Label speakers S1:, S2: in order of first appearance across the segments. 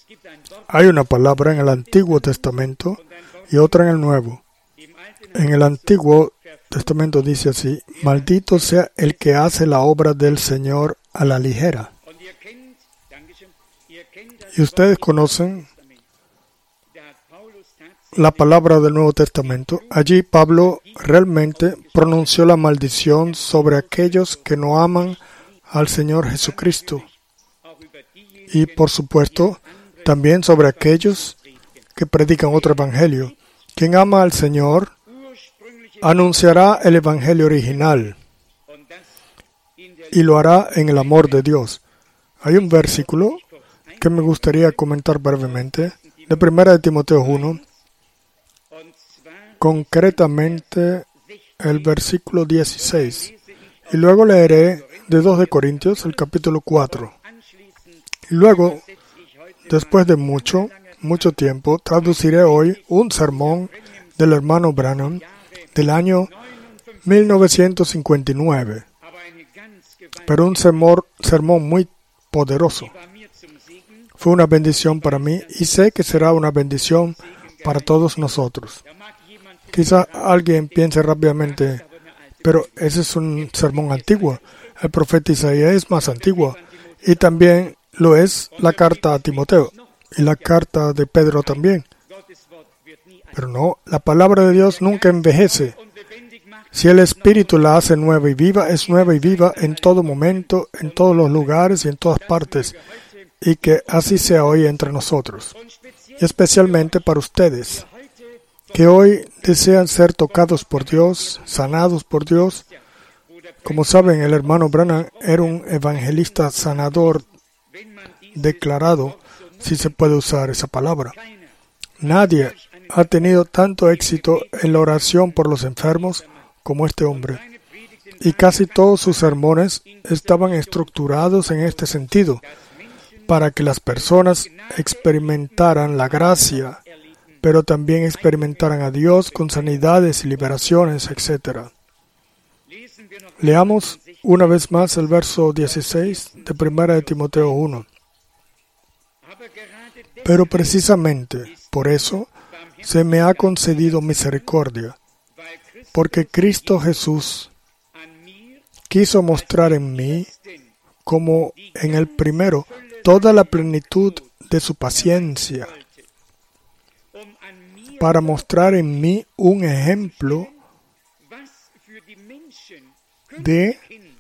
S1: Hay una palabra en el Antiguo Testamento y otra en el Nuevo. En el Antiguo Testamento dice así: maldito sea el que hace la obra del Señor a la ligera. Y ustedes conocen la palabra del Nuevo Testamento. Allí Pablo realmente pronunció la maldición sobre aquellos que no aman al Señor Jesucristo. Y por supuesto, también sobre aquellos que predican otro evangelio. Quien ama al Señor anunciará el evangelio original y lo hará en el amor de Dios. Hay un versículo que me gustaría comentar brevemente, de 1 Timoteo 1, concretamente el versículo 16. Y luego leeré de 2 de Corintios, el capítulo 4. Y luego, después de mucho tiempo, traduciré hoy un sermón del hermano Branham del año 1959. Pero un sermón muy poderoso. Fue una bendición para mí y sé que será una bendición para todos nosotros. Quizá alguien piense rápidamente, pero ese es un sermón antiguo. El profeta Isaías es más antiguo y también lo es la carta a Timoteo y la carta de Pedro también. Pero no, la palabra de Dios nunca envejece. Si el Espíritu la hace nueva y viva, es nueva y viva en todo momento, en todos los lugares y en todas partes. Y que así sea hoy entre nosotros. Y especialmente para ustedes, que hoy desean ser tocados por Dios, sanados por Dios. Como saben, el hermano Branham era un evangelista sanador declarado, si se puede usar esa palabra. Nadie ha tenido tanto éxito en la oración por los enfermos como este hombre. Y casi todos sus sermones estaban estructurados en este sentido, para que las personas experimentaran la gracia, pero también experimentaran a Dios con sanidades y liberaciones, etc. Leamos una vez más el verso 16 de 1 Timoteo 1. Pero precisamente por eso se me ha concedido misericordia, porque Cristo Jesús quiso mostrar en mí, como en el primero, toda la plenitud de su paciencia, para mostrar en mí un ejemplo de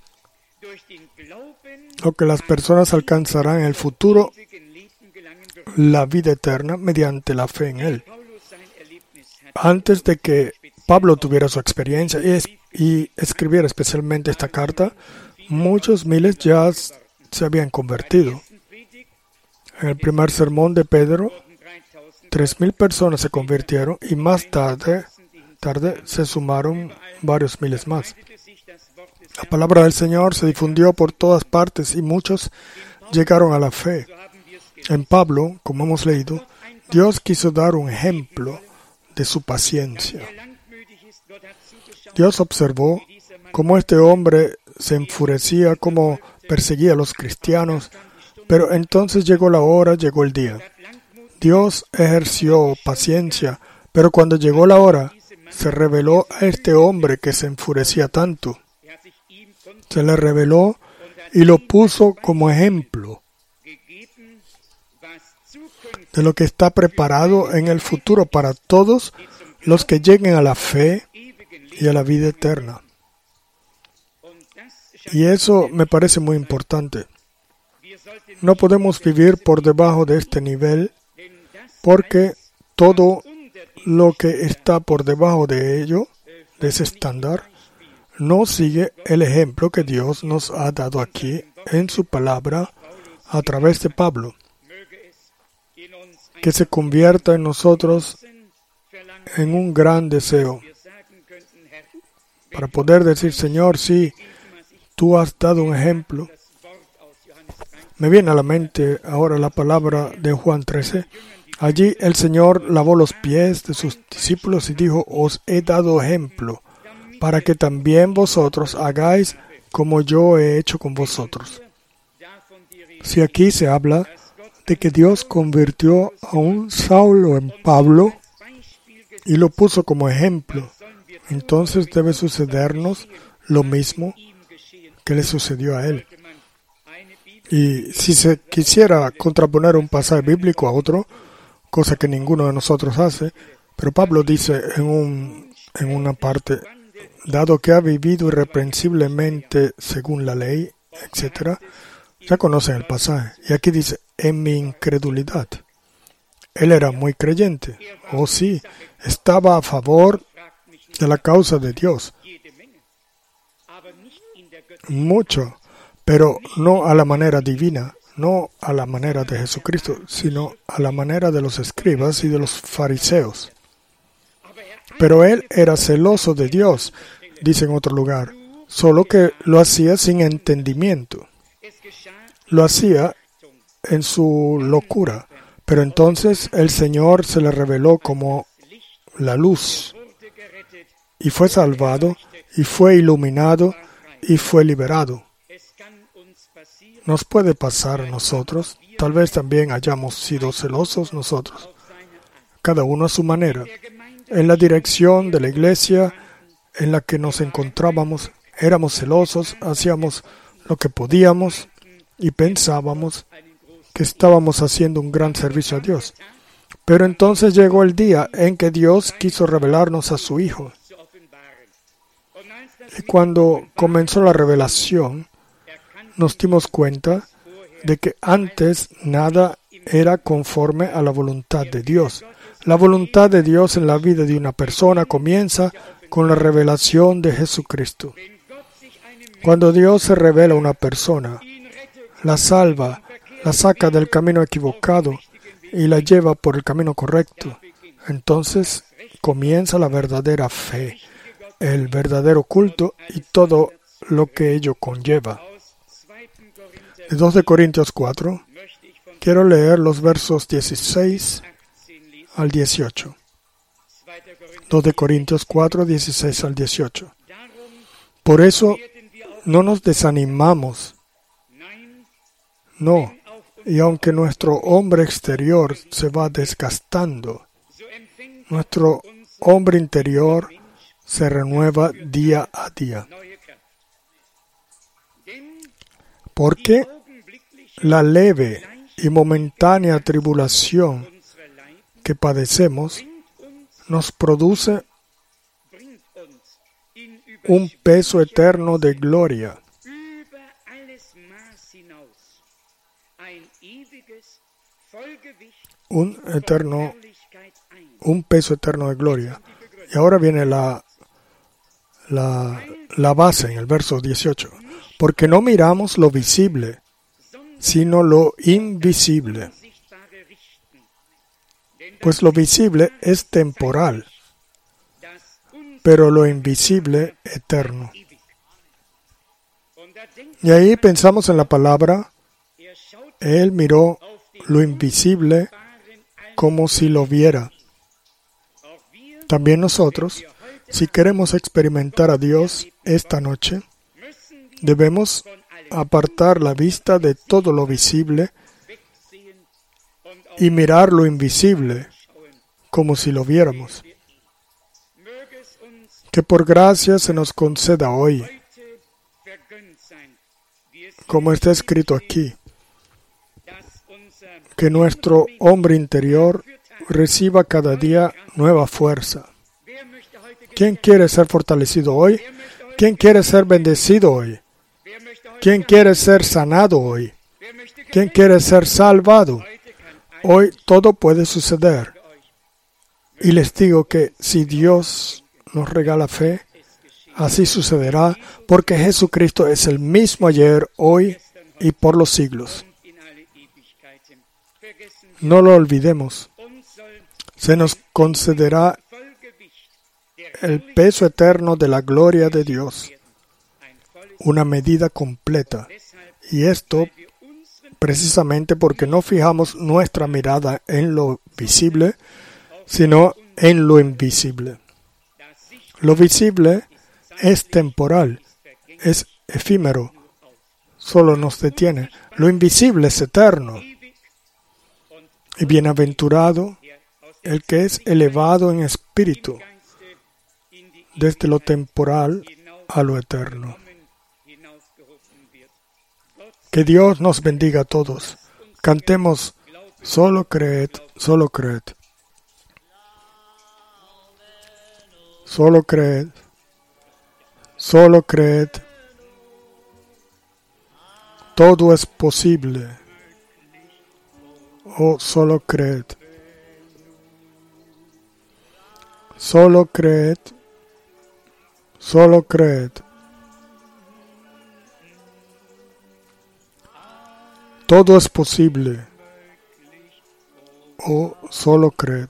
S1: lo que las personas alcanzarán en el futuro, la vida eterna, mediante la fe en Él. Antes de que Pablo tuviera su experiencia y escribiera especialmente esta carta, muchos miles ya se habían convertido. En el primer sermón de Pedro, 3,000 personas se convirtieron y más tarde se sumaron varios miles más. La palabra del Señor se difundió por todas partes y muchos llegaron a la fe. En Pablo, como hemos leído, Dios quiso dar un ejemplo de su paciencia. Dios observó cómo este hombre se enfurecía, cómo perseguía a los cristianos, pero entonces llegó la hora, llegó el día. Dios ejerció paciencia, pero cuando llegó la hora, se reveló a este hombre que se enfurecía tanto. Se le reveló y lo puso como ejemplo de lo que está preparado en el futuro para todos los que lleguen a la fe y a la vida eterna. Y eso me parece muy importante. No podemos vivir por debajo de este nivel, porque todo lo que está por debajo de ello, de ese estándar, no sigue el ejemplo que Dios nos ha dado aquí en su palabra a través de Pablo. Que se convierta en nosotros en un gran deseo para poder decir: Señor, sí, tú has dado un ejemplo. Me viene a la mente ahora la palabra de Juan 13. Allí el Señor lavó los pies de sus discípulos y dijo: os he dado ejemplo, para que también vosotros hagáis como yo he hecho con vosotros. Si aquí se habla de que Dios convirtió a un Saulo en Pablo y lo puso como ejemplo. Entonces debe sucedernos lo mismo que le sucedió a él. Y si se quisiera contraponer un pasaje bíblico a otro, cosa que ninguno de nosotros hace, pero Pablo dice en una parte, dado que ha vivido irreprensiblemente según la ley, etc., ya conocen el pasaje. Y aquí dice, en mi incredulidad. Él era muy creyente. Oh sí, estaba a favor de la causa de Dios. Mucho, pero no a la manera divina, no a la manera de Jesucristo, sino a la manera de los escribas y de los fariseos. Pero él era celoso de Dios, dice en otro lugar, solo que lo hacía sin entendimiento. Lo hacía en su locura, pero entonces el Señor se le reveló como la luz, y fue salvado, y fue iluminado, y fue liberado. Nos puede pasar a nosotros, tal vez también hayamos sido celosos nosotros, cada uno a su manera. En la dirección de la iglesia en la que nos encontrábamos, éramos celosos, hacíamos lo que podíamos y pensábamos que estábamos haciendo un gran servicio a Dios. Pero entonces llegó el día en que Dios quiso revelarnos a su Hijo. Y cuando comenzó la revelación, nos dimos cuenta de que antes nada era conforme a la voluntad de Dios. La voluntad de Dios en la vida de una persona comienza con la revelación de Jesucristo. Cuando Dios se revela a una persona, la salva, la saca del camino equivocado y la lleva por el camino correcto, entonces comienza la verdadera fe, el verdadero culto y todo lo que ello conlleva. De 2 de Corintios 4, quiero leer los versos 16 al 18. 2 de Corintios 4, 16 al 18. Por eso no nos desanimamos. No, y aunque nuestro hombre exterior se va desgastando, nuestro hombre interior se renueva día a día. Porque la leve y momentánea tribulación que padecemos nos produce un peso eterno de gloria. Un peso eterno de gloria. Y ahora viene la base en el verso 18. Porque no miramos lo visible, sino lo invisible. Pues lo visible es temporal, pero lo invisible eterno. Y ahí pensamos en la palabra, Él miró lo invisible como si lo viera. También nosotros, si queremos experimentar a Dios esta noche, debemos apartar la vista de todo lo visible y mirar lo invisible como si lo viéramos. Que por gracia se nos conceda hoy, como está escrito aquí, que nuestro hombre interior reciba cada día nueva fuerza. ¿Quién quiere ser fortalecido hoy? ¿Quién quiere ser bendecido hoy? ¿Quién quiere ser sanado hoy? ¿Quién quiere ser salvado? Hoy todo puede suceder. Y les digo que si Dios nos regala fe, así sucederá, porque Jesucristo es el mismo ayer, hoy y por los siglos. No lo olvidemos. Se nos concederá el peso eterno de la gloria de Dios, una medida completa. Y esto precisamente porque no fijamos nuestra mirada en lo visible, sino en lo invisible. Lo visible es temporal, es efímero, solo nos detiene. Lo invisible es eterno. Y bienaventurado el que es elevado en espíritu desde lo temporal a lo eterno. Que Dios nos bendiga a todos. Cantemos, solo creed, solo creed. Solo creed, solo creed. Todo es posible. Oh, solo creed. Solo creed. Solo creed. Todo es posible. Oh, solo creed.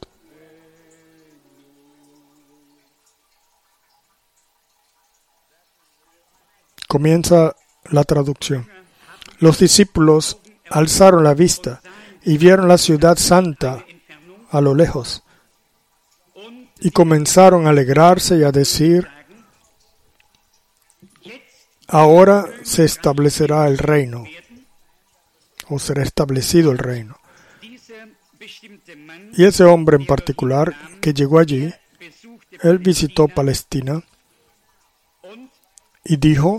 S1: Comienza la traducción. Los discípulos alzaron la vista y vieron la ciudad santa a lo lejos. Y comenzaron a alegrarse y a decir: ahora se establecerá el reino, o será establecido el reino. Y ese hombre en particular que llegó allí, él visitó Palestina y dijo: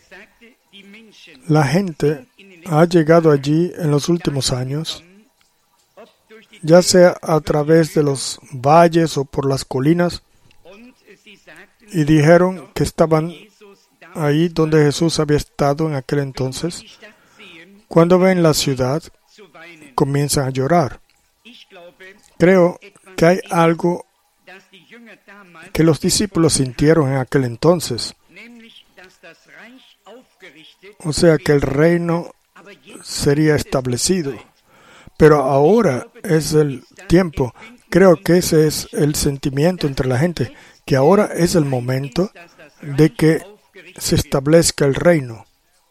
S1: la gente ha llegado allí en los últimos años, ya sea a través de los valles o por las colinas, y dijeron que estaban ahí donde Jesús había estado en aquel entonces. Cuando ven la ciudad, comienzan a llorar. Creo que hay algo que los discípulos sintieron en aquel entonces. O sea, que el reino sería establecido. Pero ahora es el tiempo. Creo que ese es el sentimiento entre la gente, que ahora es el momento de que se establezca el reino.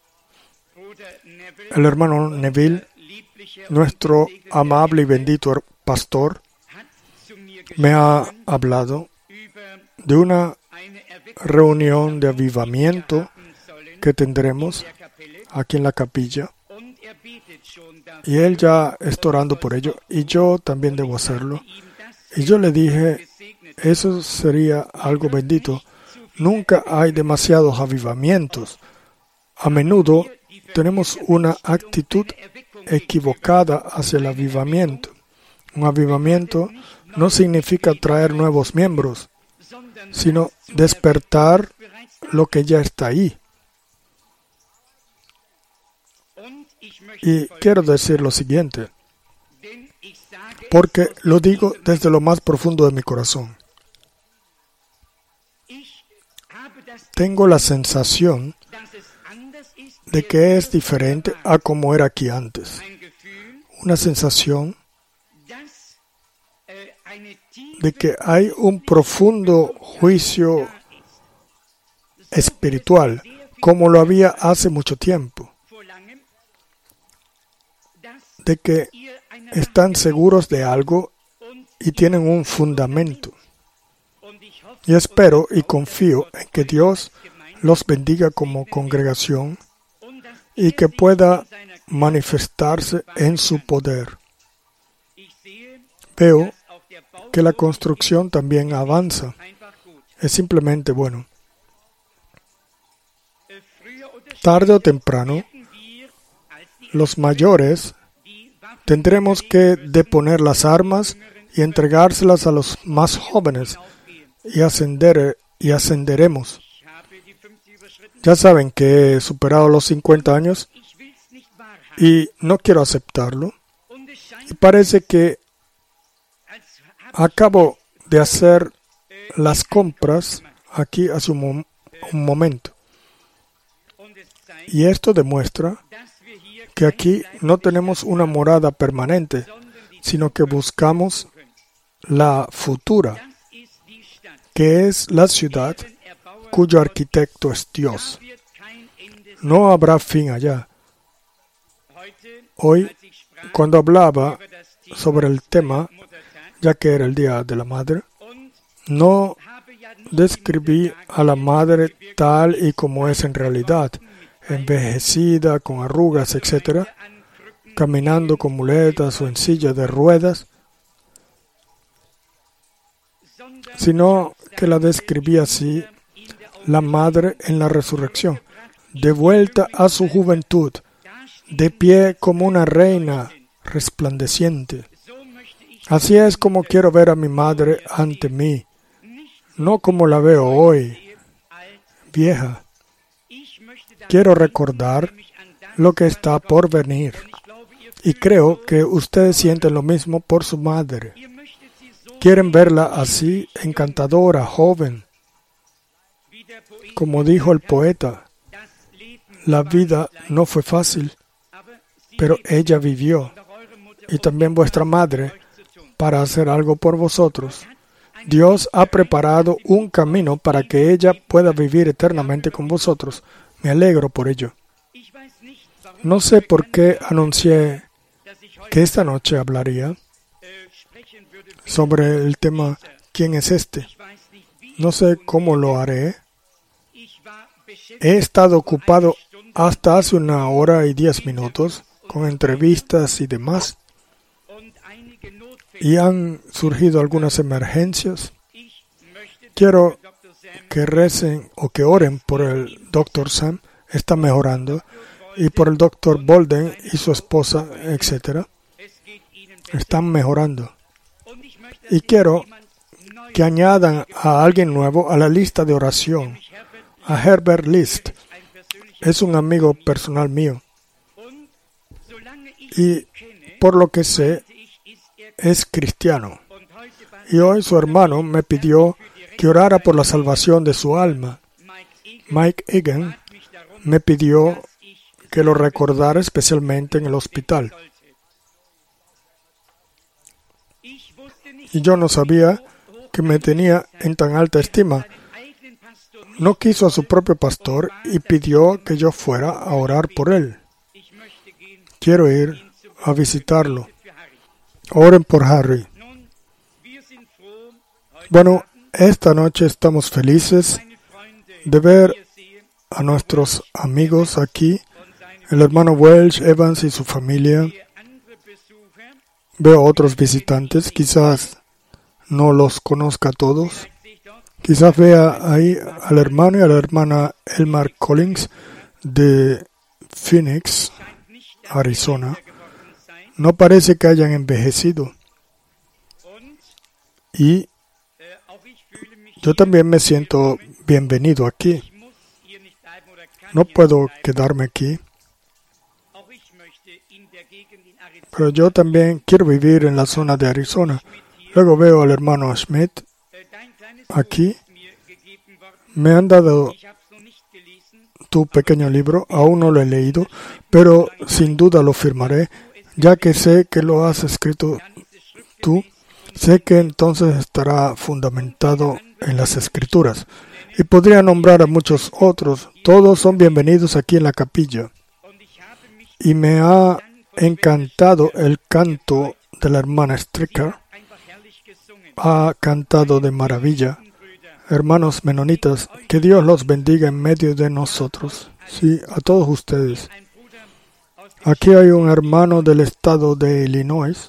S1: El hermano Neville, nuestro amable y bendito pastor, me ha hablado de una reunión de avivamiento que tendremos aquí en la capilla, y él ya está orando por ello, y yo también debo hacerlo. Y yo le dije, eso sería algo bendito. Nunca hay demasiados avivamientos. A menudo tenemos una actitud equivocada hacia el avivamiento. Un avivamiento no significa traer nuevos miembros, sino despertar lo que ya está ahí. Y quiero decir lo siguiente, porque lo digo desde lo más profundo de mi corazón. Tengo la sensación de que es diferente a como era aquí antes. Una sensación de que hay un profundo juicio espiritual, como lo había hace mucho tiempo. De que están seguros de algo y tienen un fundamento. Y espero y confío en que Dios los bendiga como congregación y que pueda manifestarse en su poder. Veo que la construcción también avanza. Es simplemente bueno. Tarde o temprano, los mayores tendremos que deponer las armas y entregárselas a los más jóvenes y ascenderemos. Ya saben que he superado los 50 años y no quiero aceptarlo. Y parece que acabo de hacer las compras aquí hace un momento. Y esto demuestra que aquí no tenemos una morada permanente, sino que buscamos la futura, que es la ciudad cuyo arquitecto es Dios. No habrá fin allá. Hoy, cuando hablaba sobre el tema, ya que era el Día de la Madre, no describí a la madre tal y como es en realidad, envejecida, con arrugas, etc. caminando con muletas o en silla de ruedas, sino que la describí así, la madre en la resurrección, de vuelta a su juventud, de pie como una reina resplandeciente. Así es como quiero ver a mi madre ante mí, no como la veo hoy, vieja. Quiero recordar lo que está por venir. Y creo que ustedes sienten lo mismo por su madre. Quieren verla así, encantadora, joven. Como dijo el poeta, la vida no fue fácil, pero ella vivió. Y también vuestra madre, para hacer algo por vosotros. Dios ha preparado un camino para que ella pueda vivir eternamente con vosotros. Me alegro por ello. No sé por qué anuncié que esta noche hablaría sobre el tema ¿quién es este? No sé cómo lo haré. He estado ocupado hasta hace 1 hora y 10 minutos con entrevistas y demás. Y han surgido algunas emergencias. Quiero que recen o que oren por el Dr. Sam, está mejorando, y por el Dr. Bolden y su esposa, etc. Están mejorando. Y quiero que añadan a alguien nuevo a la lista de oración, a Herbert List. Es un amigo personal mío. Y por lo que sé, es cristiano. Y hoy su hermano me pidió que orara por la salvación de su alma. Mike Egan me pidió que lo recordara especialmente en el hospital. Y yo no sabía que me tenía en tan alta estima. No quiso a su propio pastor y pidió que yo fuera a orar por él. Quiero ir a visitarlo. Oren por Harry. Bueno, esta noche estamos felices de ver a nuestros amigos aquí, el hermano Welch, Evans y su familia. Veo otros visitantes, quizás no los conozca a todos. Quizás vea ahí al hermano y a la hermana Elmar Collins de Phoenix, Arizona. No parece que hayan envejecido. Y yo también me siento bienvenido aquí. No puedo quedarme aquí. Pero yo también quiero vivir en la zona de Arizona. Luego veo al hermano Schmidt aquí. Me han dado tu pequeño libro. Aún no lo he leído, pero sin duda lo firmaré, ya que sé que lo has escrito tú. Sé que entonces estará fundamentado en las Escrituras. Y podría nombrar a muchos otros. Todos son bienvenidos aquí en la capilla. Y me ha encantado el canto de la hermana Stricker. Ha cantado de maravilla. Hermanos menonitas, que Dios los bendiga en medio de nosotros. Sí, a todos ustedes. Aquí hay un hermano del estado de Illinois.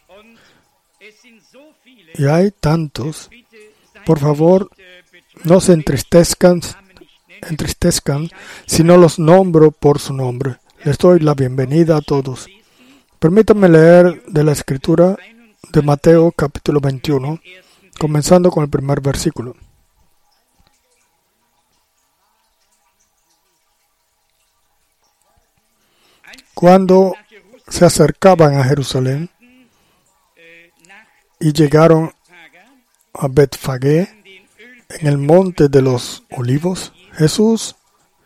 S1: Y hay tantos. Por favor, no se entristezcan si no los nombro por su nombre. Les doy la bienvenida a todos. Permítanme leer de la Escritura de Mateo capítulo 21, comenzando con el primer versículo. Cuando se acercaban a Jerusalén y llegaron a Betfagé, en el monte de los olivos, Jesús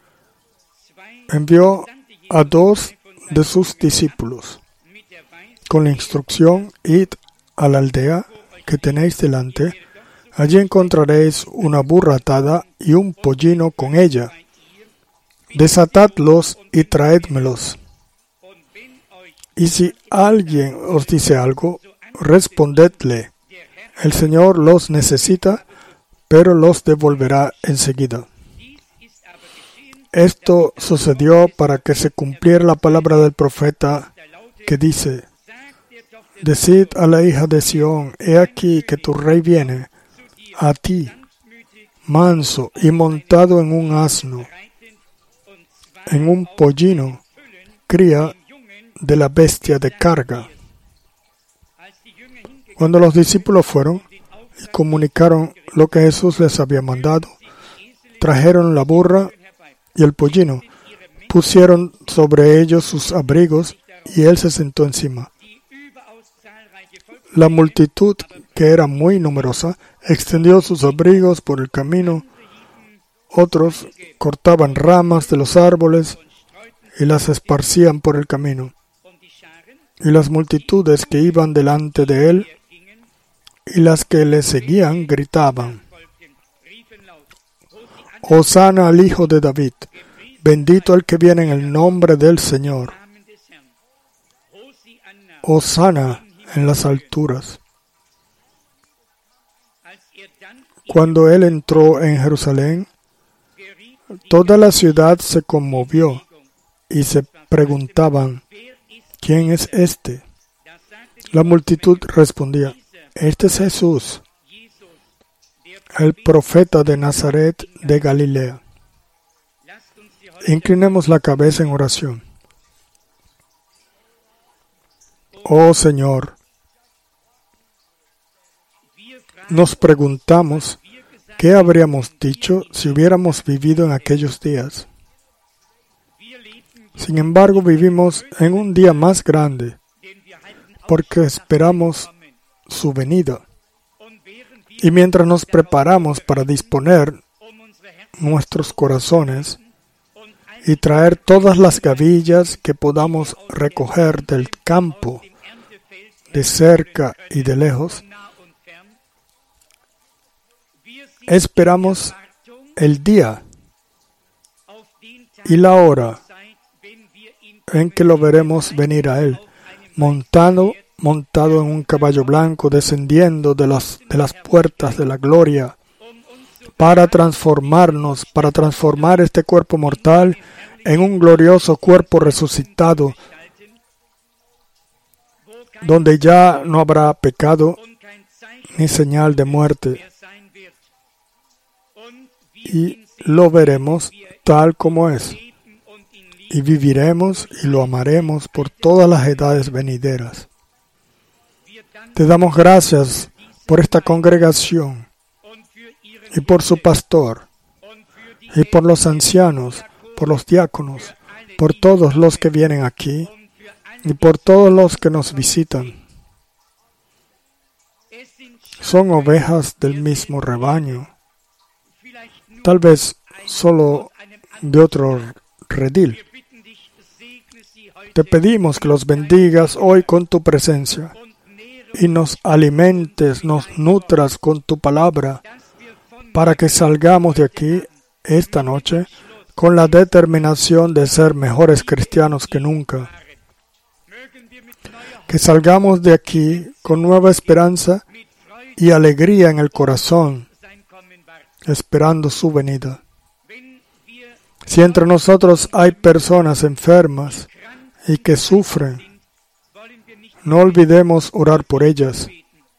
S1: envió a 2 de sus discípulos con la instrucción: id a la aldea que tenéis delante, allí encontraréis una burra atada y un pollino con ella. Desatadlos y traédmelos. Y si alguien os dice algo, respondedle: el Señor los necesita, pero los devolverá enseguida. Esto sucedió para que se cumpliera la palabra del profeta que dice: Decid a la hija de Sión, he aquí que tu rey viene a ti, manso y montado en un asno, en un pollino, cría de la bestia de carga. Cuando los discípulos fueron y comunicaron lo que Jesús les había mandado, trajeron la burra y el pollino, pusieron sobre ellos sus abrigos y él se sentó encima. La multitud, que era muy numerosa, extendió sus abrigos por el camino. Otros cortaban ramas de los árboles y las esparcían por el camino. Y las multitudes que iban delante de él y las que le seguían gritaban: Hosana al Hijo de David, bendito el que viene en el nombre del Señor. Hosana en las alturas. Cuando él entró en Jerusalén, toda la ciudad se conmovió y se preguntaban: ¿quién es este? La multitud respondía: este es Jesús, el profeta de Nazaret de Galilea. Inclinemos la cabeza en oración. Oh Señor, nos preguntamos qué habríamos dicho si hubiéramos vivido en aquellos días. Sin embargo, vivimos en un día más grande porque esperamos su venida. Y mientras nos preparamos para disponer nuestros corazones y traer todas las gavillas que podamos recoger del campo, de cerca y de lejos, esperamos el día y la hora en que lo veremos venir a Él, montado en un caballo blanco, descendiendo de las puertas de la gloria, para transformarnos, para transformar este cuerpo mortal en un glorioso cuerpo resucitado, donde ya no habrá pecado ni señal de muerte. Y lo veremos tal como es. Y viviremos y lo amaremos por todas las edades venideras. Te damos gracias por esta congregación y por su pastor y por los ancianos, por los diáconos, por todos los que vienen aquí y por todos los que nos visitan. Son ovejas del mismo rebaño, tal vez solo de otro redil. Te pedimos que los bendigas hoy con tu presencia y nos alimentes, nos nutras con tu palabra, para que salgamos de aquí esta noche con la determinación de ser mejores cristianos que nunca. Que salgamos de aquí con nueva esperanza y alegría en el corazón, esperando su venida. Si entre nosotros hay personas enfermas y que sufren, no olvidemos orar por ellas.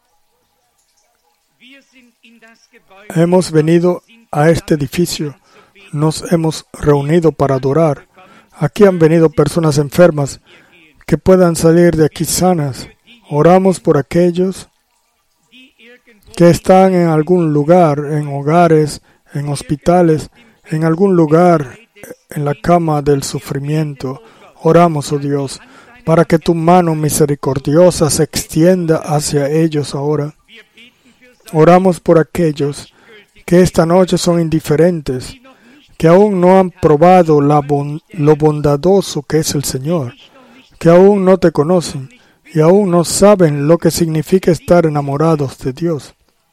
S1: Hemos venido a este edificio, nos hemos reunido para adorar. Aquí han venido personas enfermas que puedan salir de aquí sanas. Oramos por aquellos que están en algún lugar, en hogares, en hospitales, en algún lugar, en la cama del sufrimiento. Oramos, oh Dios, para que tu mano misericordiosa se extienda hacia ellos ahora. Oramos por aquellos que esta noche son indiferentes, que aún no han probado lo bondadoso que es el Señor, que aún no te conocen y aún no saben lo que significa estar enamorados de Dios.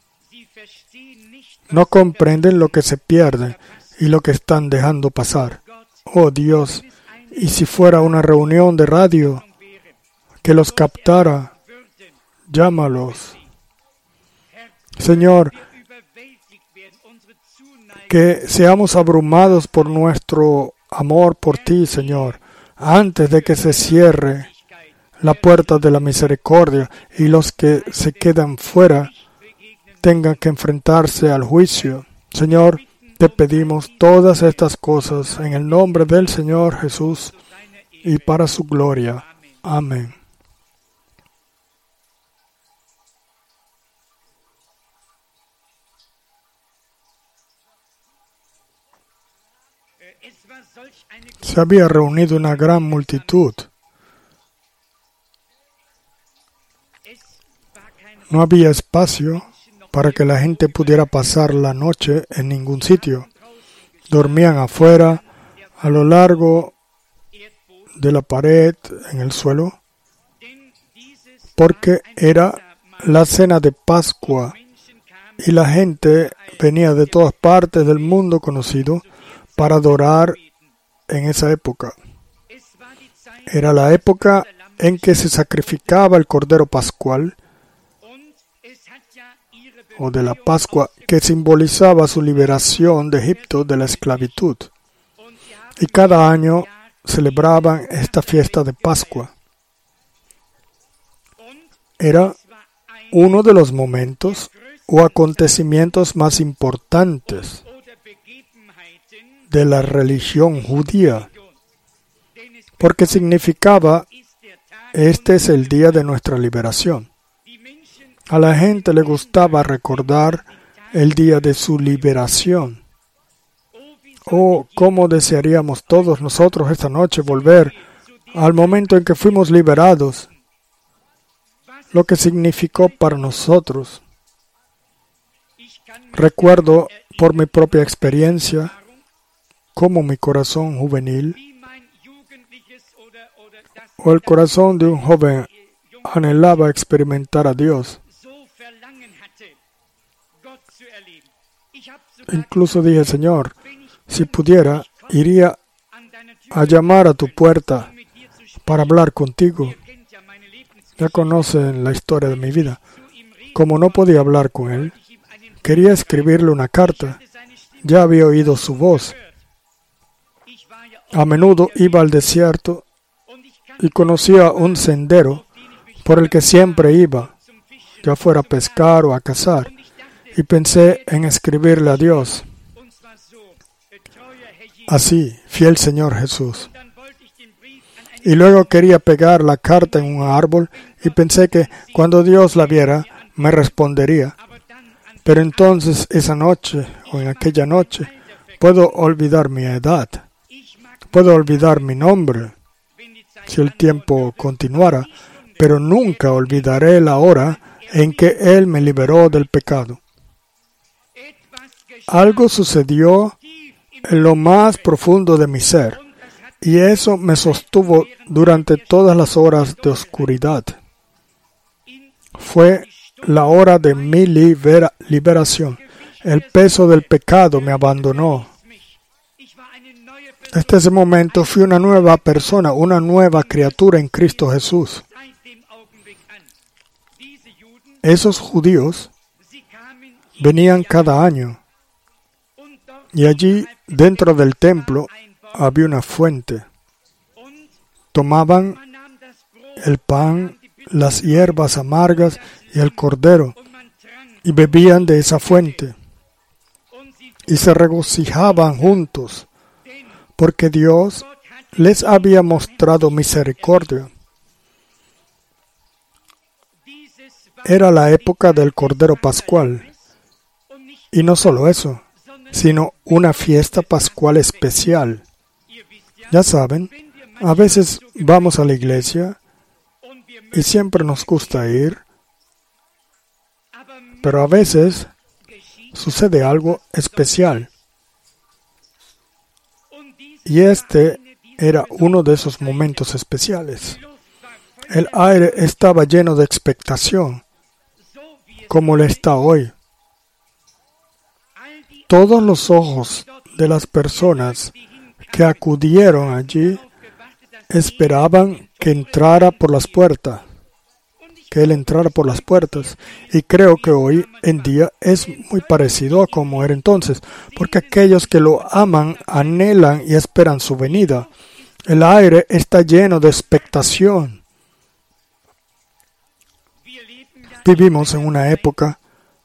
S1: No comprenden lo que se pierde y lo que están dejando pasar. Oh Dios, y si fuera una reunión de radio que los captara, llámalos. Señor, que seamos abrumados por nuestro amor por ti, Señor, antes de que se cierre la puerta de la misericordia y los que se quedan fuera tengan que enfrentarse al juicio. Señor, te pedimos todas estas cosas en el nombre del Señor Jesús y para su gloria. Amén. Se había reunido una gran multitud. No había espacio para que la gente pudiera pasar la noche en ningún sitio. Dormían afuera, a lo largo de la pared, en el suelo, porque era la cena de Pascua y la gente venía de todas partes del mundo conocido para adorar en esa época. Era la época en que se sacrificaba el Cordero Pascual o de la Pascua, que simbolizaba su liberación de Egipto de la esclavitud. Y cada año celebraban esta fiesta de Pascua. Era uno de los momentos o acontecimientos más importantes de la religión judía, porque significaba, este es el día de nuestra liberación. A la gente le gustaba recordar el día de su liberación. Oh, cómo desearíamos todos nosotros esta noche volver al momento en que fuimos liberados, lo que significó para nosotros. Recuerdo por mi propia experiencia cómo mi corazón juvenil o el corazón de un joven anhelaba experimentar a Dios. Incluso dije, Señor, si pudiera, iría a llamar a tu puerta para hablar contigo. Ya conocen la historia de mi vida. Como no podía hablar con él, quería escribirle una carta. Ya había oído su voz. A menudo iba al desierto y conocía un sendero por el que siempre iba, ya fuera a pescar o a cazar, y pensé en escribirle a Dios. Así, fiel Señor Jesús. Y luego quería pegar la carta en un árbol y pensé que cuando Dios la viera, me respondería. Pero entonces esa noche, o en aquella noche, puedo olvidar mi edad. Puedo olvidar mi nombre, si el tiempo continuara, pero nunca olvidaré la hora en que Él me liberó del pecado. Algo sucedió en lo más profundo de mi ser, y eso me sostuvo durante todas las horas de oscuridad. Fue la hora de mi liberación. El peso del pecado me abandonó. Desde ese momento fui una nueva persona, una nueva criatura en Cristo Jesús. Esos judíos venían cada año y allí dentro del templo había una fuente. Tomaban el pan, las hierbas amargas y el cordero y bebían de esa fuente y se regocijaban juntos porque Dios les había mostrado misericordia. Era la época del Cordero Pascual. Y no solo eso, sino una fiesta pascual especial. Ya saben, a veces vamos a la iglesia y siempre nos gusta ir, pero a veces sucede algo especial. Y este era uno de esos momentos especiales. El aire estaba lleno de expectación, como lo está hoy. Todos los ojos de las personas que acudieron allí esperaban que entrara por las puertas, que Él entrara por las puertas. Y creo que hoy en día es muy parecido a como era entonces, porque aquellos que lo aman anhelan y esperan su venida. El aire está lleno de expectación. Vivimos en una época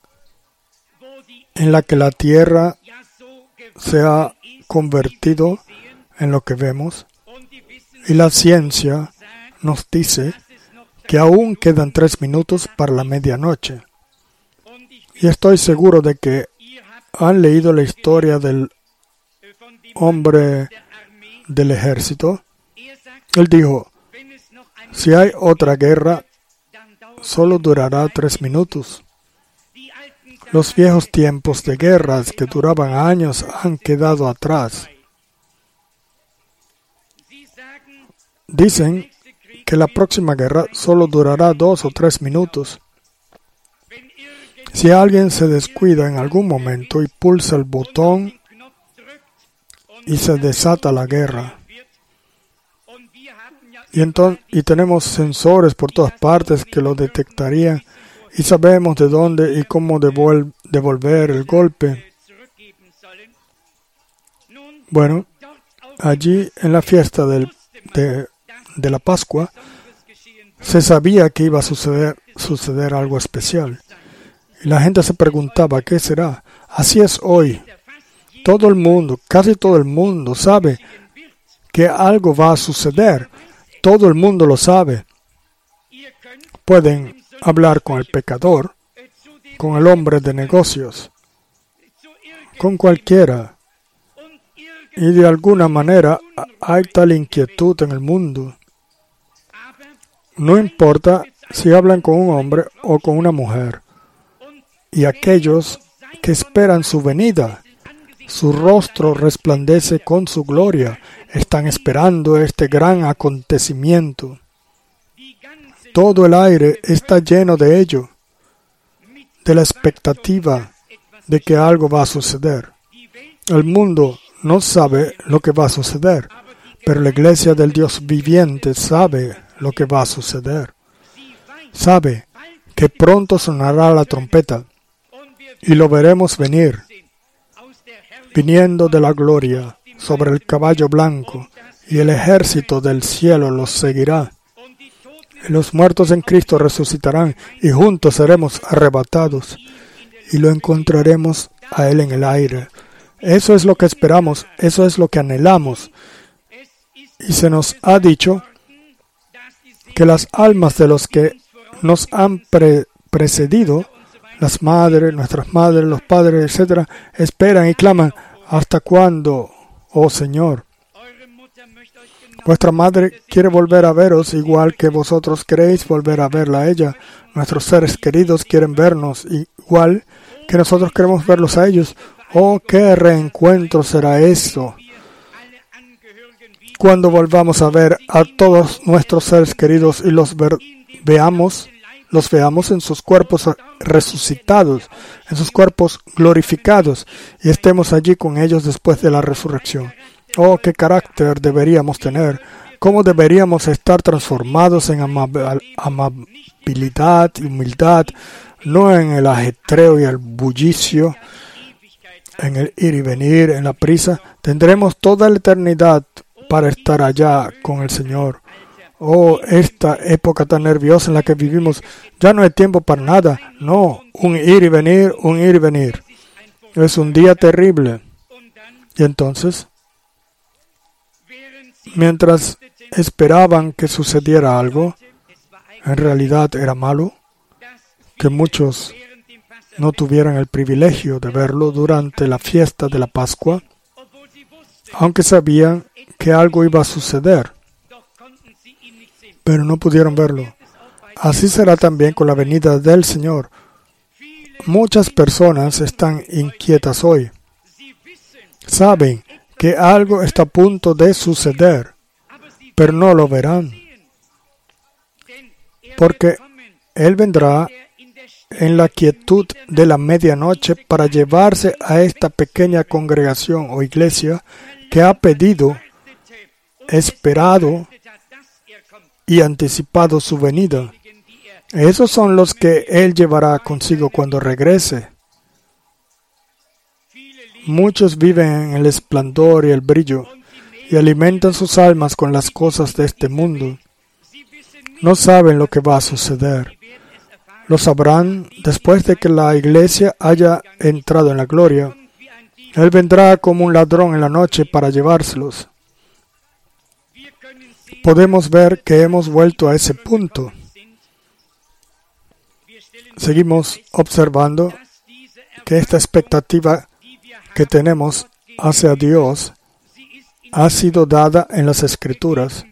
S1: en la que la tierra se ha convertido en lo que vemos y la ciencia nos dice que aún quedan 3 minutos para la medianoche. Y estoy seguro de que han leído la historia del hombre del ejército. Él dijo, si hay otra guerra, solo durará 3 minutos. Los viejos tiempos de guerras que duraban años han quedado atrás. Dicen que la próxima guerra solo durará 2 o 3 minutos. Si alguien se descuida en algún momento y pulsa el botón y se desata la guerra. Y tenemos sensores por todas partes que lo detectarían y sabemos de dónde y cómo devolver el golpe. Bueno, allí en la fiesta de la Pascua se sabía que iba a suceder algo especial. Y la gente se preguntaba, ¿qué será? Así es hoy. Todo el mundo, casi todo el mundo sabe que algo va a suceder. Todo el mundo lo sabe. Pueden hablar con el pecador, con el hombre de negocios, con cualquiera. Y de alguna manera hay tal inquietud en el mundo. No importa si hablan con un hombre o con una mujer. Y aquellos que esperan su venida, su rostro resplandece con su gloria. Están esperando este gran acontecimiento. Todo el aire está lleno de ello, de la expectativa de que algo va a suceder. El mundo no sabe lo que va a suceder, pero la iglesia del Dios viviente sabe lo que va a suceder. Sabe que pronto sonará la trompeta y lo veremos venir, viniendo de la gloria sobre el caballo blanco, y el ejército del cielo los seguirá. Y los muertos en Cristo resucitarán, y juntos seremos arrebatados, y lo encontraremos a Él en el aire. Eso es lo que esperamos, eso es lo que anhelamos. Y se nos ha dicho que las almas de los que nos han precedido, las madres, nuestras madres, los padres, etc., esperan y claman, ¿hasta cuándo, oh Señor? Vuestra madre quiere volver a veros igual que vosotros queréis volver a verla a ella. Nuestros seres queridos quieren vernos igual que nosotros queremos verlos a ellos. Oh, qué reencuentro será esto cuando volvamos a ver a todos nuestros seres queridos y los veamos en sus cuerpos resucitados, en sus cuerpos glorificados, y estemos allí con ellos después de la resurrección. Oh, qué carácter deberíamos tener, cómo deberíamos estar transformados en amabilidad y humildad, no en el ajetreo y el bullicio, en el ir y venir, en la prisa. Tendremos toda la eternidad para estar allá con el Señor. Oh, esta época tan nerviosa en la que vivimos, ya no hay tiempo para nada. No, un ir y venir, un ir y venir. Es un día terrible. Y entonces, mientras esperaban que sucediera algo, en realidad era malo, que muchos no tuvieran el privilegio de verlo durante la fiesta de la Pascua, aunque sabían que algo iba a suceder, pero no pudieron verlo. Así será también con la venida del Señor. Muchas personas están inquietas hoy. Saben que algo está a punto de suceder, pero no lo verán, porque Él vendrá en la quietud de la medianoche para llevarse a esta pequeña congregación o iglesia que ha pedido, esperado y anticipado su venida. Esos son los que Él llevará consigo cuando regrese. Muchos viven en el esplendor y el brillo y alimentan sus almas con las cosas de este mundo. No saben lo que va a suceder. lo sabrán después de que la iglesia haya entrado en la gloria. Él vendrá como un ladrón en la noche para llevárselos. Podemos ver que hemos vuelto a ese punto. Seguimos observando que esta expectativa que tenemos hacia Dios ha sido dada en las Escrituras.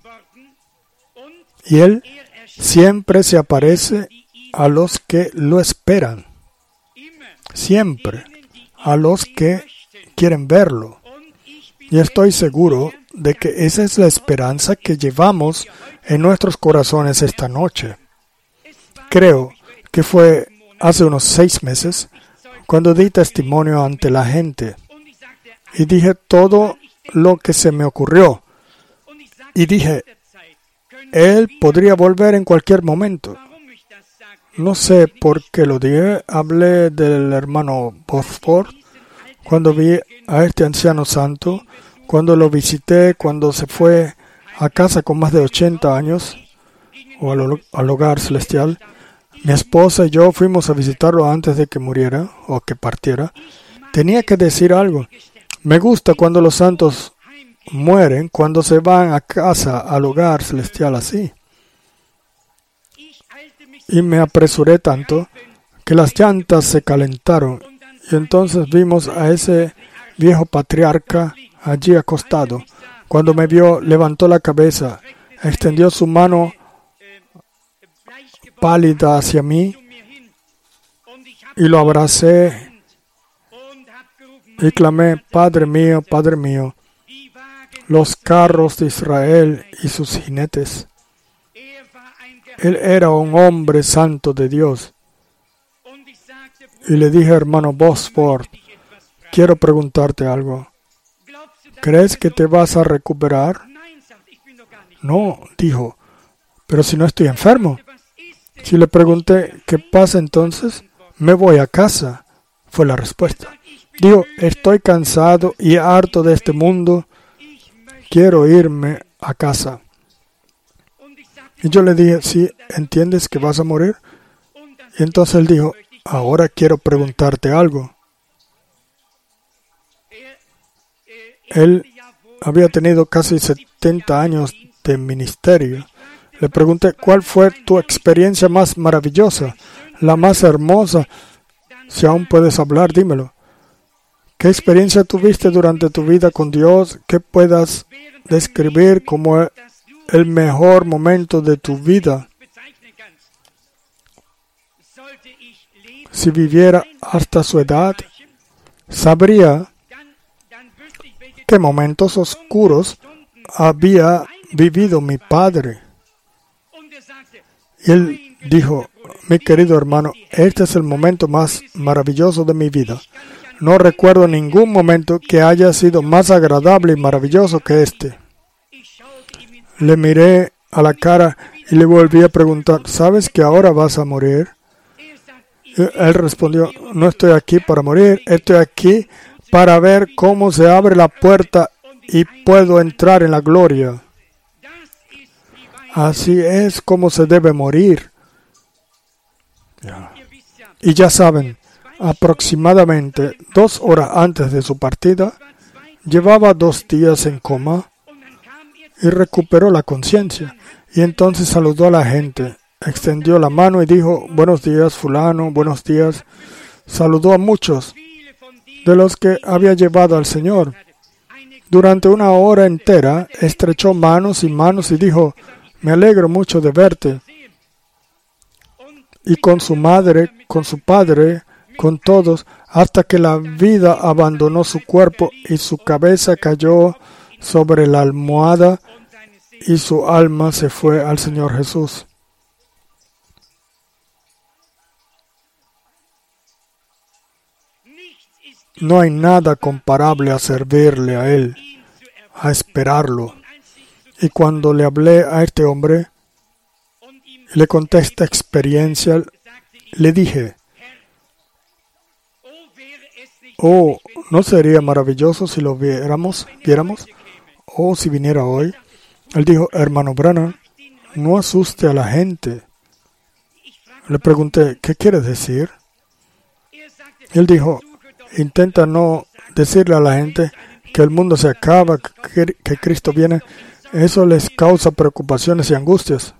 S1: Y Él siempre se aparece a los que lo esperan. Siempre a los que quieren verlo. Y estoy seguro de que esa es la esperanza que llevamos en nuestros corazones esta noche. Creo que fue hace unos 6 meses cuando di testimonio ante la gente y dije todo lo que se me ocurrió. Y dije, Él podría volver en cualquier momento. No sé por qué lo dije. Hablé del hermano Bosford cuando vi a este anciano santo, cuando lo visité, cuando se fue a casa con más de 80 años, o al hogar celestial. Mi esposa y yo fuimos a visitarlo antes de que muriera o que partiera. Tenía que decir algo. Me gusta cuando los santos mueren, cuando se van a casa, al hogar celestial así. Y me apresuré tanto que las llantas se calentaron. Y entonces vimos a ese viejo patriarca allí acostado. Cuando me vio, levantó la cabeza, extendió su mano pálida hacia mí y lo abracé y clamé, Padre mío, los carros de Israel y sus jinetes. Él era un hombre santo de Dios. Y le dije, hermano Bosford, quiero preguntarte algo. ¿Crees que te vas a recuperar? No, dijo, pero si no estoy enfermo. Si le pregunté, ¿qué pasa entonces? Me voy a casa, fue la respuesta. Dijo, estoy cansado y harto de este mundo. Quiero irme a casa. Y yo le dije, ¿sí entiendes que vas a morir? Y entonces él dijo, ahora quiero preguntarte algo. Él había tenido casi 70 años de ministerio. Le pregunté, ¿cuál fue tu experiencia más maravillosa, la más hermosa? Si aún puedes hablar, dímelo. ¿Qué experiencia tuviste durante tu vida con Dios que puedas describir como el mejor momento de tu vida? Si viviera hasta su edad, sabría qué momentos oscuros había vivido mi padre. Y él dijo, mi querido hermano, este es el momento más maravilloso de mi vida. No recuerdo ningún momento que haya sido más agradable y maravilloso que este. Le miré a la cara y le volví a preguntar, ¿sabes que ahora vas a morir? Y él respondió, no estoy aquí para morir, estoy aquí para ver cómo se abre la puerta y puedo entrar en la gloria. Así es como se debe morir. Y ya saben, aproximadamente 2 horas antes de su partida, llevaba 2 días en coma y recuperó la conciencia. Y entonces saludó a la gente, extendió la mano y dijo, buenos días, fulano, buenos días. Saludó a muchos de los que había llevado al Señor. Durante 1 hora entera, estrechó manos y manos y dijo, me alegro mucho de verte. Y con su madre, con su padre, con todos, hasta que la vida abandonó su cuerpo y su cabeza cayó sobre la almohada y su alma se fue al Señor Jesús. No hay nada comparable a servirle a Él, a esperarlo. Y cuando le hablé a este hombre, le conté esta experiencia, le dije, oh, ¿no sería maravilloso si lo viéramos? Oh, si viniera hoy. Él dijo, hermano Branham, no asuste a la gente. Le pregunté, ¿qué quiere decir? Él dijo, intenta no decirle a la gente que el mundo se acaba, que Cristo viene. Eso les causa preocupaciones y angustias.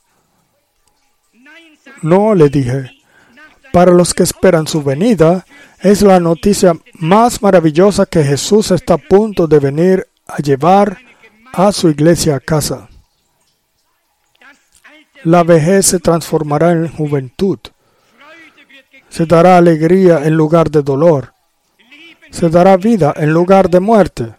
S1: No, le dije, para los que esperan su venida, es la noticia más maravillosa que Jesús está a punto de venir a llevar a su iglesia a casa. La vejez se transformará en juventud. Se dará alegría en lugar de dolor. Se dará vida en lugar de muerte.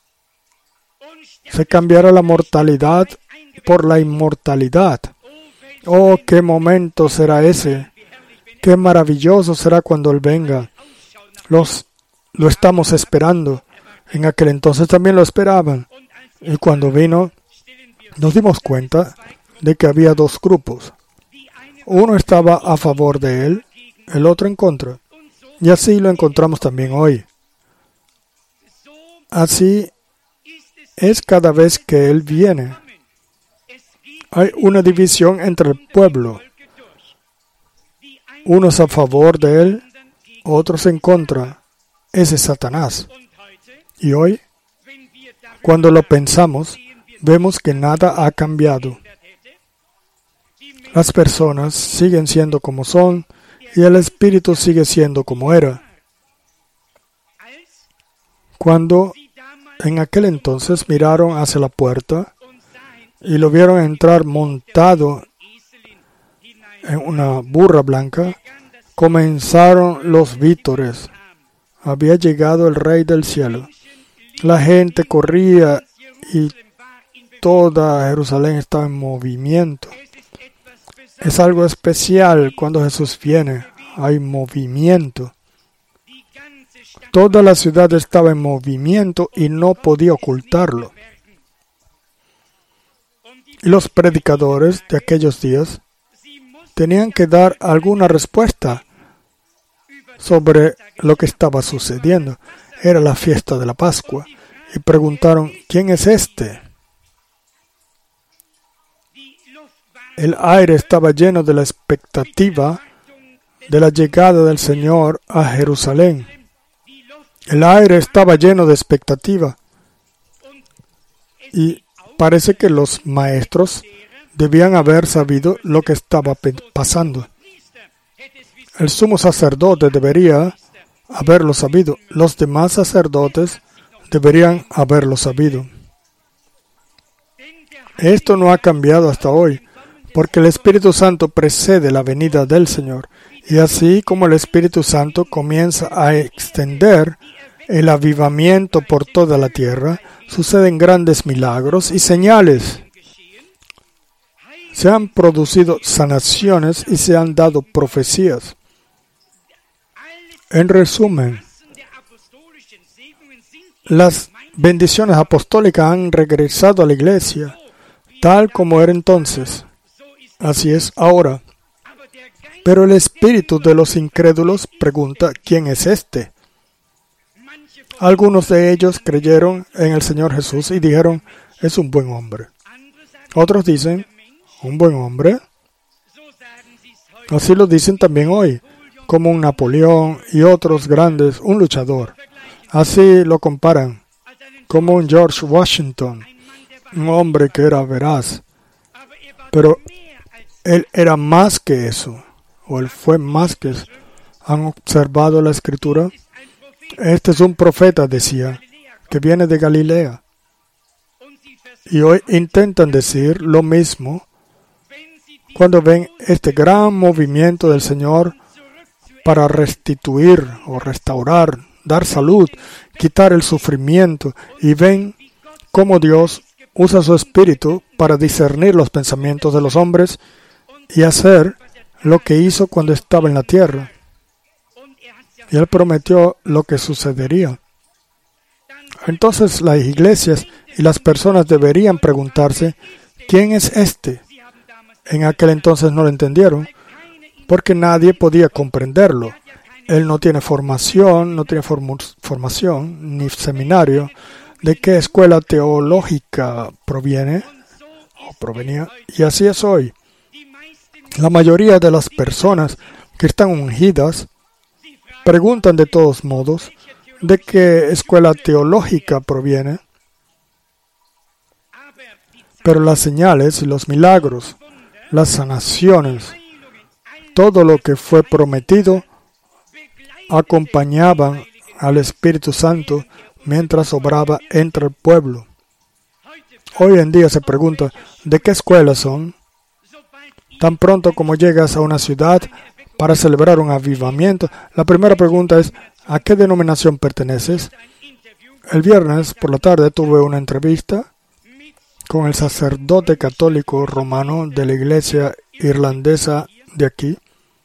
S1: Se cambiará la mortalidad por la inmortalidad. Oh, qué momento será ese. Qué maravilloso será cuando Él venga. Lo estamos esperando. En aquel entonces también lo esperaban. Y cuando vino, nos dimos cuenta de que había dos grupos. Uno estaba a favor de Él, el otro en contra. Y así lo encontramos también hoy. Así es cada vez que Él viene. Hay una división entre el pueblo. Unos a favor de Él, otros en contra. Ese es Satanás. Y hoy, cuando lo pensamos, vemos que nada ha cambiado. Las personas siguen siendo como son y el espíritu sigue siendo como era. Cuando en aquel entonces miraron hacia la puerta y lo vieron entrar montado en una burra blanca, comenzaron los vítores. Había llegado el Rey del Cielo. La gente corría y toda Jerusalén estaba en movimiento. Es algo especial cuando Jesús viene. Hay movimiento. Toda la ciudad estaba en movimiento y no podía ocultarlo. Y los predicadores de aquellos días tenían que dar alguna respuesta sobre lo que estaba sucediendo. Era la fiesta de la Pascua. Y preguntaron, ¿quién es este? El aire estaba lleno de la expectativa de la llegada del Señor a Jerusalén. El aire estaba lleno de expectativa. Y parece que los maestros debían haber sabido lo que estaba pasando. El sumo sacerdote debería haberlo sabido. Los demás sacerdotes deberían haberlo sabido. Esto no ha cambiado hasta hoy, porque el Espíritu Santo precede la venida del Señor. Y así como el Espíritu Santo comienza a extender el avivamiento por toda la tierra, suceden grandes milagros y señales. Se han producido sanaciones y se han dado profecías. En resumen, las bendiciones apostólicas han regresado a la iglesia, tal como era entonces. Así es ahora. Pero el espíritu de los incrédulos pregunta, ¿quién es este? Algunos de ellos creyeron en el Señor Jesús y dijeron, es un buen hombre. Otros dicen, ¿un buen hombre? Así lo dicen también hoy, como un Napoleón y otros grandes, un luchador. Así lo comparan, como un George Washington, un hombre que era veraz. Pero él era más que eso, o él fue más que eso. ¿Han observado la Escritura? Este es un profeta, decía, que viene de Galilea. Y hoy intentan decir lo mismo cuando ven este gran movimiento del Señor para restituir o restaurar, dar salud, quitar el sufrimiento, y ven cómo Dios usa su espíritu para discernir los pensamientos de los hombres y hacer lo que hizo cuando estaba en la tierra. Y Él prometió lo que sucedería. Entonces las iglesias y las personas deberían preguntarse, ¿quién es este? En aquel entonces no lo entendieron, porque nadie podía comprenderlo. Él no tiene formación, ni seminario. ¿De qué escuela teológica provenía? Y así es hoy. La mayoría de las personas que están ungidas preguntan de todos modos de qué escuela teológica proviene, pero las señales y los milagros, las sanaciones, todo lo que fue prometido acompañaban al Espíritu Santo mientras obraba entre el pueblo. Hoy en día se pregunta, ¿de qué escuela son? Tan pronto como llegas a una ciudad para celebrar un avivamiento, la primera pregunta es, ¿a qué denominación perteneces? El viernes por la tarde tuve una entrevista con el sacerdote católico romano de la iglesia irlandesa de aquí.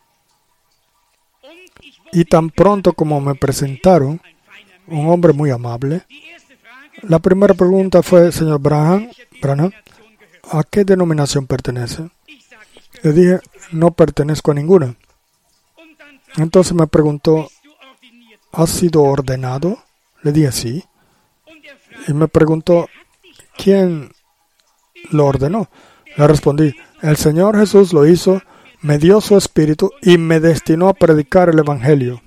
S1: Y tan pronto como me presentaron, un hombre muy amable, la primera pregunta fue, señor Branham, ¿a qué denominación pertenece? Le dije, no pertenezco a ninguna. Entonces me preguntó, ¿has sido ordenado? Le dije, sí. Y me preguntó, ¿quién lo ordenó? Le respondí, el Señor Jesús lo hizo, me dio su espíritu y me destinó a predicar el Evangelio.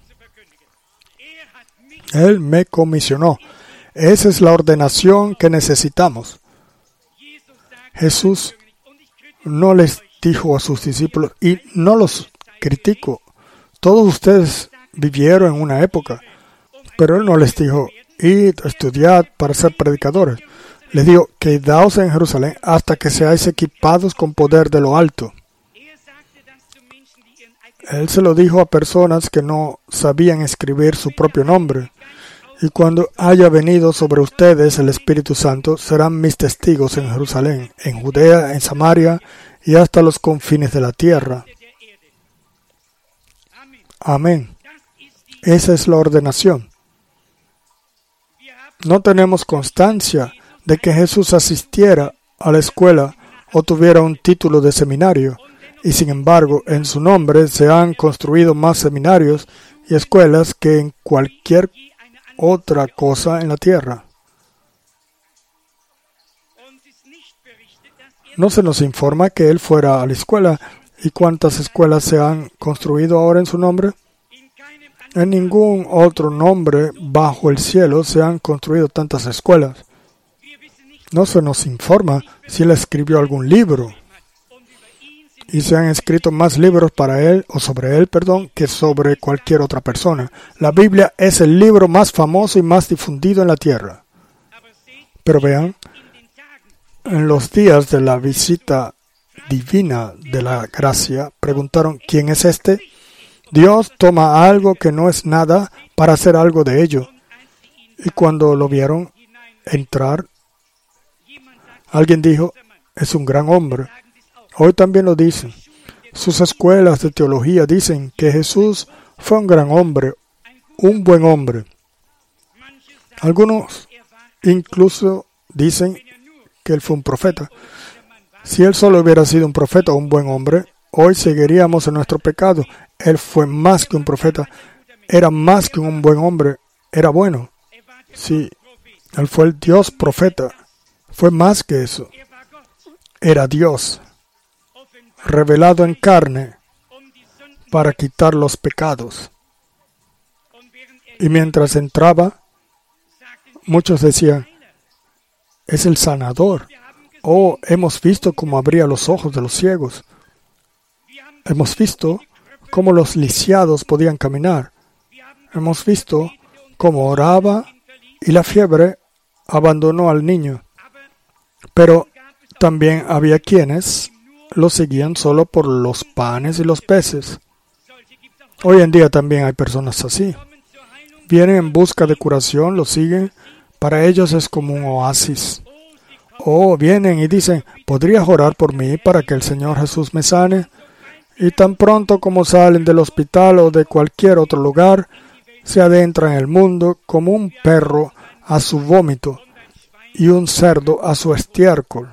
S1: Él me comisionó. Esa es la ordenación que necesitamos. Jesús no les dijo a sus discípulos, y no los critico, todos ustedes vivieron en una época, pero Él no les dijo, id, estudiad para ser predicadores. Les dijo, quedaos en Jerusalén hasta que seáis equipados con poder de lo alto. Él se lo dijo a personas que no sabían escribir su propio nombre. Y cuando haya venido sobre ustedes el Espíritu Santo, serán mis testigos en Jerusalén, en Judea, en Samaria y hasta los confines de la tierra. Amén. Esa es la ordenación. No tenemos constancia de que Jesús asistiera a la escuela o tuviera un título de seminario, y sin embargo, en su nombre se han construido más seminarios y escuelas que en cualquier otra cosa en la tierra. No se nos informa que Él fuera a la escuela. ¿Y cuántas escuelas se han construido ahora en su nombre? En ningún otro nombre bajo el cielo se han construido tantas escuelas. No se nos informa si Él escribió algún libro. Y se han escrito más libros para Él, o sobre Él, que sobre cualquier otra persona. La Biblia es el libro más famoso y más difundido en la tierra. Pero vean, en los días de la visita divina de la gracia, preguntaron, ¿quién es este? Dios toma algo que no es nada para hacer algo de ello. Y cuando lo vieron entrar, alguien dijo, es un gran hombre. Hoy también lo dicen. Sus escuelas de teología dicen que Jesús fue un gran hombre, un buen hombre. Algunos incluso dicen que Él fue un profeta. Si Él solo hubiera sido un profeta o un buen hombre, hoy seguiríamos en nuestro pecado. Él fue más que un profeta, era más que un buen hombre, era bueno. Sí, Él fue el Dios profeta, fue más que eso. Era Dios, revelado en carne para quitar los pecados. Y mientras entraba, muchos decían, es el sanador. Oh, hemos visto cómo abría los ojos de los ciegos. Hemos visto cómo los lisiados podían caminar. Hemos visto cómo oraba y la fiebre abandonó al niño. Pero también había quienes lo seguían solo por los panes y los peces. Hoy en día también hay personas así. Vienen en busca de curación, lo siguen. Para ellos es como un oasis. O vienen y dicen, ¿podrías orar por mí para que el Señor Jesús me sane? Y tan pronto como salen del hospital o de cualquier otro lugar, se adentran en el mundo como un perro a su vómito y un cerdo a su estiércol.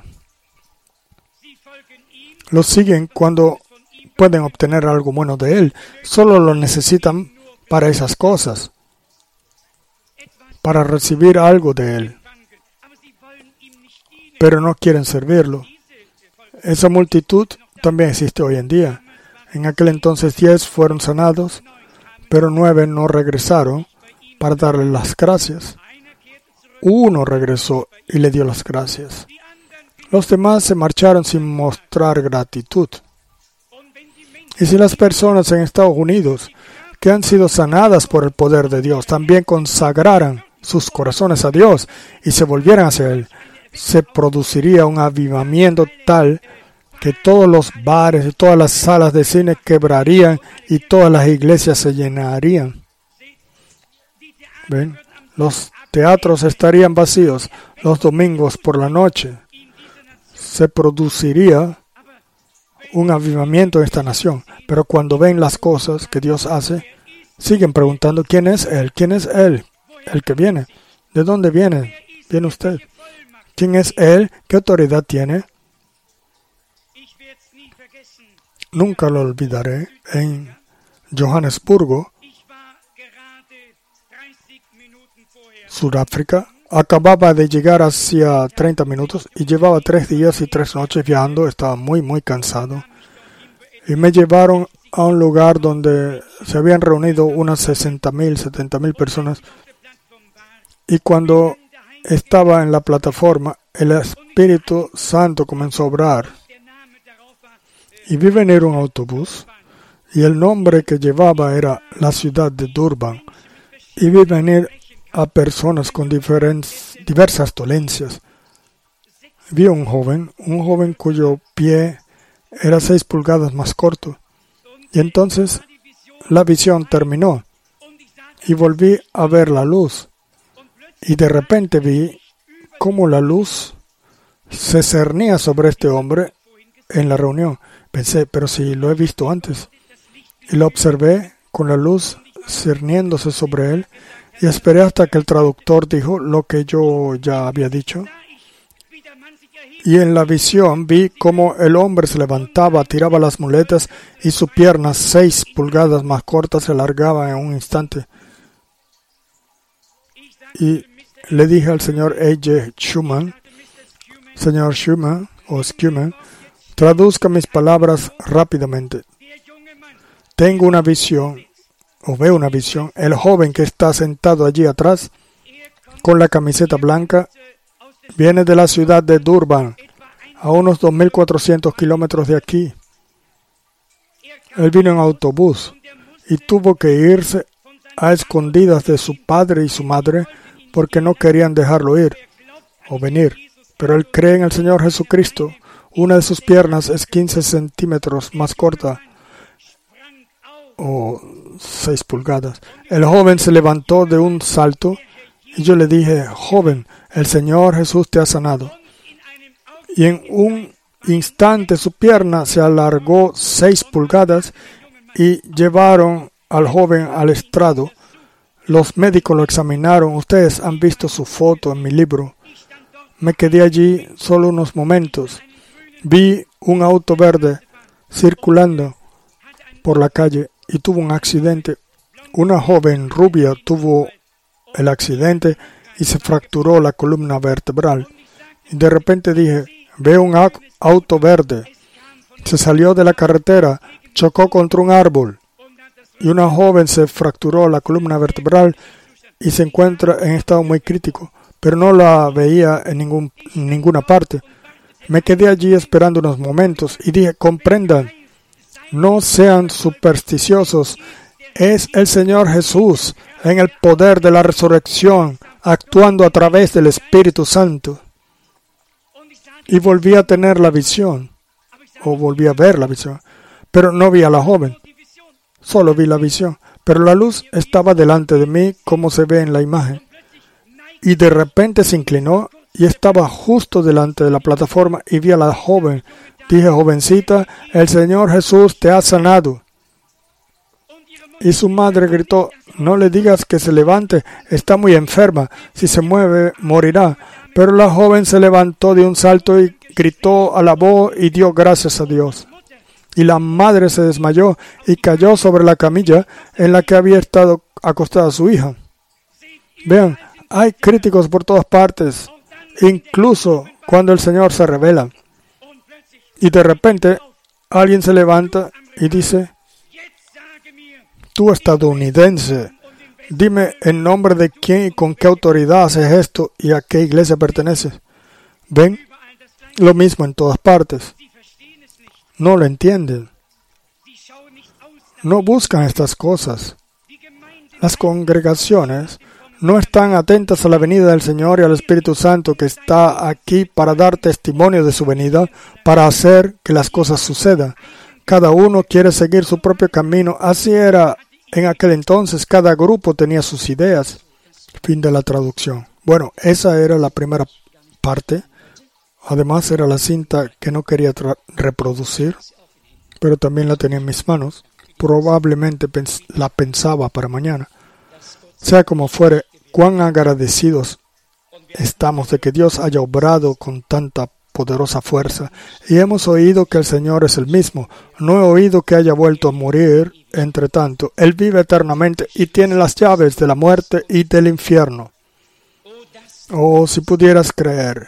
S1: Los siguen cuando pueden obtener algo bueno de Él. Solo lo necesitan para esas cosas, para recibir algo de Él. Pero no quieren servirlo. Esa multitud también existe hoy en día. En aquel entonces 10 fueron sanados, pero 9 no regresaron para darle las gracias. Uno regresó y le dio las gracias. Los demás se marcharon sin mostrar gratitud. Y si las personas en Estados Unidos, que han sido sanadas por el poder de Dios, también consagraran sus corazones a Dios y se volvieran hacia Él, se produciría un avivamiento tal que todos los bares y todas las salas de cine quebrarían y todas las iglesias se llenarían. ¿Ven? Los teatros estarían vacíos los domingos por la noche. Se produciría un avivamiento en esta nación. Pero cuando ven las cosas que Dios hace, siguen preguntando, ¿quién es Él? ¿Quién es Él? El que viene. ¿De dónde viene? ¿Viene usted? ¿Quién es Él? ¿Qué autoridad tiene? Nunca lo olvidaré. En Johannesburgo, Sudáfrica, acababa de llegar hacía 30 minutos y llevaba 3 días y 3 noches viajando. Estaba muy cansado. Y me llevaron a un lugar donde se habían reunido unas 60,000, 70,000 personas. Y cuando estaba en la plataforma, el Espíritu Santo comenzó a obrar. Y vi venir un autobús, y el nombre que llevaba era la ciudad de Durban. Y vi venir a personas con diversas dolencias. Vi un joven cuyo pie era 6 pulgadas más corto. Y entonces la visión terminó, y volví a ver la luz. Y de repente vi cómo la luz se cernía sobre este hombre en la reunión. Pensé, pero si lo he visto antes. Y lo observé con la luz cerniéndose sobre él y esperé hasta que el traductor dijo lo que yo ya había dicho. Y en la visión vi cómo el hombre se levantaba, tiraba las muletas y su pierna 6 pulgadas más corta se alargaba en un instante. Y le dije al señor A.J. Schumann, señor Schumann, traduzca mis palabras rápidamente. Tengo una visión, o veo una visión. El joven que está sentado allí atrás, con la camiseta blanca, viene de la ciudad de Durban, a unos 2,400 kilómetros de aquí. Él vino en autobús y tuvo que irse a escondidas de su padre y su madre porque no querían dejarlo ir o venir. Pero él cree en el Señor Jesucristo. Una de sus piernas es 15 centímetros más corta, o 6 pulgadas. El joven se levantó de un salto y yo le dije, joven, el Señor Jesús te ha sanado. Y en un instante su pierna se alargó 6 pulgadas y llevaron al joven al estrado. Los médicos lo examinaron. Ustedes han visto su foto en mi libro. Me quedé allí solo unos momentos. Vi un auto verde circulando por la calle y tuvo un accidente. Una joven rubia tuvo el accidente y se fracturó la columna vertebral. Y de repente dije, veo un auto verde. Se salió de la carretera, chocó contra un árbol y una joven se fracturó la columna vertebral y se encuentra en estado muy crítico, pero no la veía en ninguna parte. Me quedé allí esperando unos momentos y dije, comprendan, no sean supersticiosos. Es el Señor Jesús en el poder de la resurrección, actuando a través del Espíritu Santo. Y volví a tener la visión, o volví a ver la visión, pero no vi a la joven, solo vi la visión. Pero la luz estaba delante de mí, como se ve en la imagen. Y de repente se inclinó y estaba justo delante de la plataforma y vi a la joven. Dije, jovencita, el Señor Jesús te ha sanado. Y su madre gritó, no le digas que se levante, está muy enferma, si se mueve morirá. Pero la joven se levantó de un salto y gritó, alabó y dio gracias a Dios. Y la madre se desmayó y cayó sobre la camilla en la que había estado acostada su hija. Vean, hay críticos por todas partes, incluso cuando el Señor se revela. Y de repente alguien se levanta y dice: tú estadounidense, dime en nombre de quién y con qué autoridad haces esto y a qué iglesia perteneces. ¿Ven? Lo mismo en todas partes. No lo entienden. No buscan estas cosas. Las congregaciones no están atentas a la venida del Señor y al Espíritu Santo que está aquí para dar testimonio de su venida, para hacer que las cosas sucedan. Cada uno quiere seguir su propio camino. Así era en aquel entonces. Cada grupo tenía sus ideas. Fin de la traducción. Bueno, esa era la primera parte. Además, era la cinta que no quería reproducir, pero también la tenía en mis manos. Probablemente la pensaba para mañana. Sea como fuere, cuán agradecidos estamos de que Dios haya obrado con tanta poderosa fuerza. Y hemos oído que el Señor es el mismo. No he oído que haya vuelto a morir. Entre tanto, Él vive eternamente y tiene las llaves de la muerte y del infierno. Oh, si pudieras creer,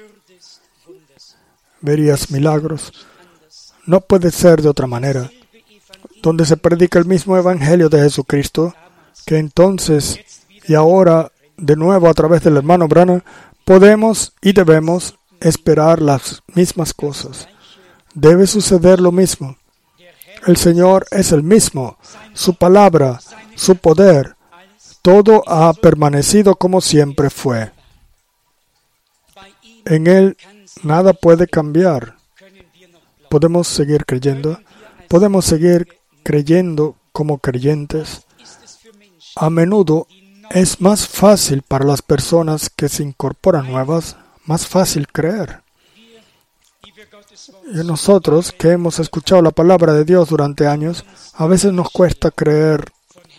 S1: verías milagros. No puede ser de otra manera. Donde se predica el mismo evangelio de Jesucristo, que entonces y ahora, de nuevo a través del hermano Branham, podemos y debemos esperar las mismas cosas. Debe suceder lo mismo. El Señor es el mismo. Su palabra, su poder, todo ha permanecido como siempre fue. En Él nada puede cambiar. Podemos seguir creyendo. Podemos seguir creyendo como creyentes. A menudo es más fácil para las personas que se incorporan nuevas, más fácil creer. Y nosotros, que hemos escuchado la palabra de Dios durante años, a veces nos cuesta creer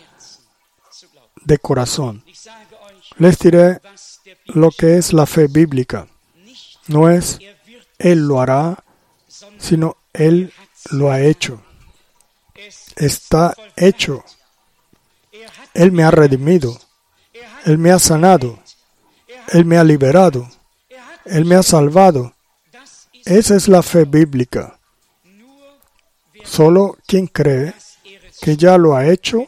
S1: de corazón. Les diré lo que es la fe bíblica. No es Él lo hará, sino Él lo ha hecho. Está hecho. Él me ha redimido. Él me ha sanado. Él me ha liberado. Él me ha salvado. Esa es la fe bíblica. Solo quien cree que ya lo ha hecho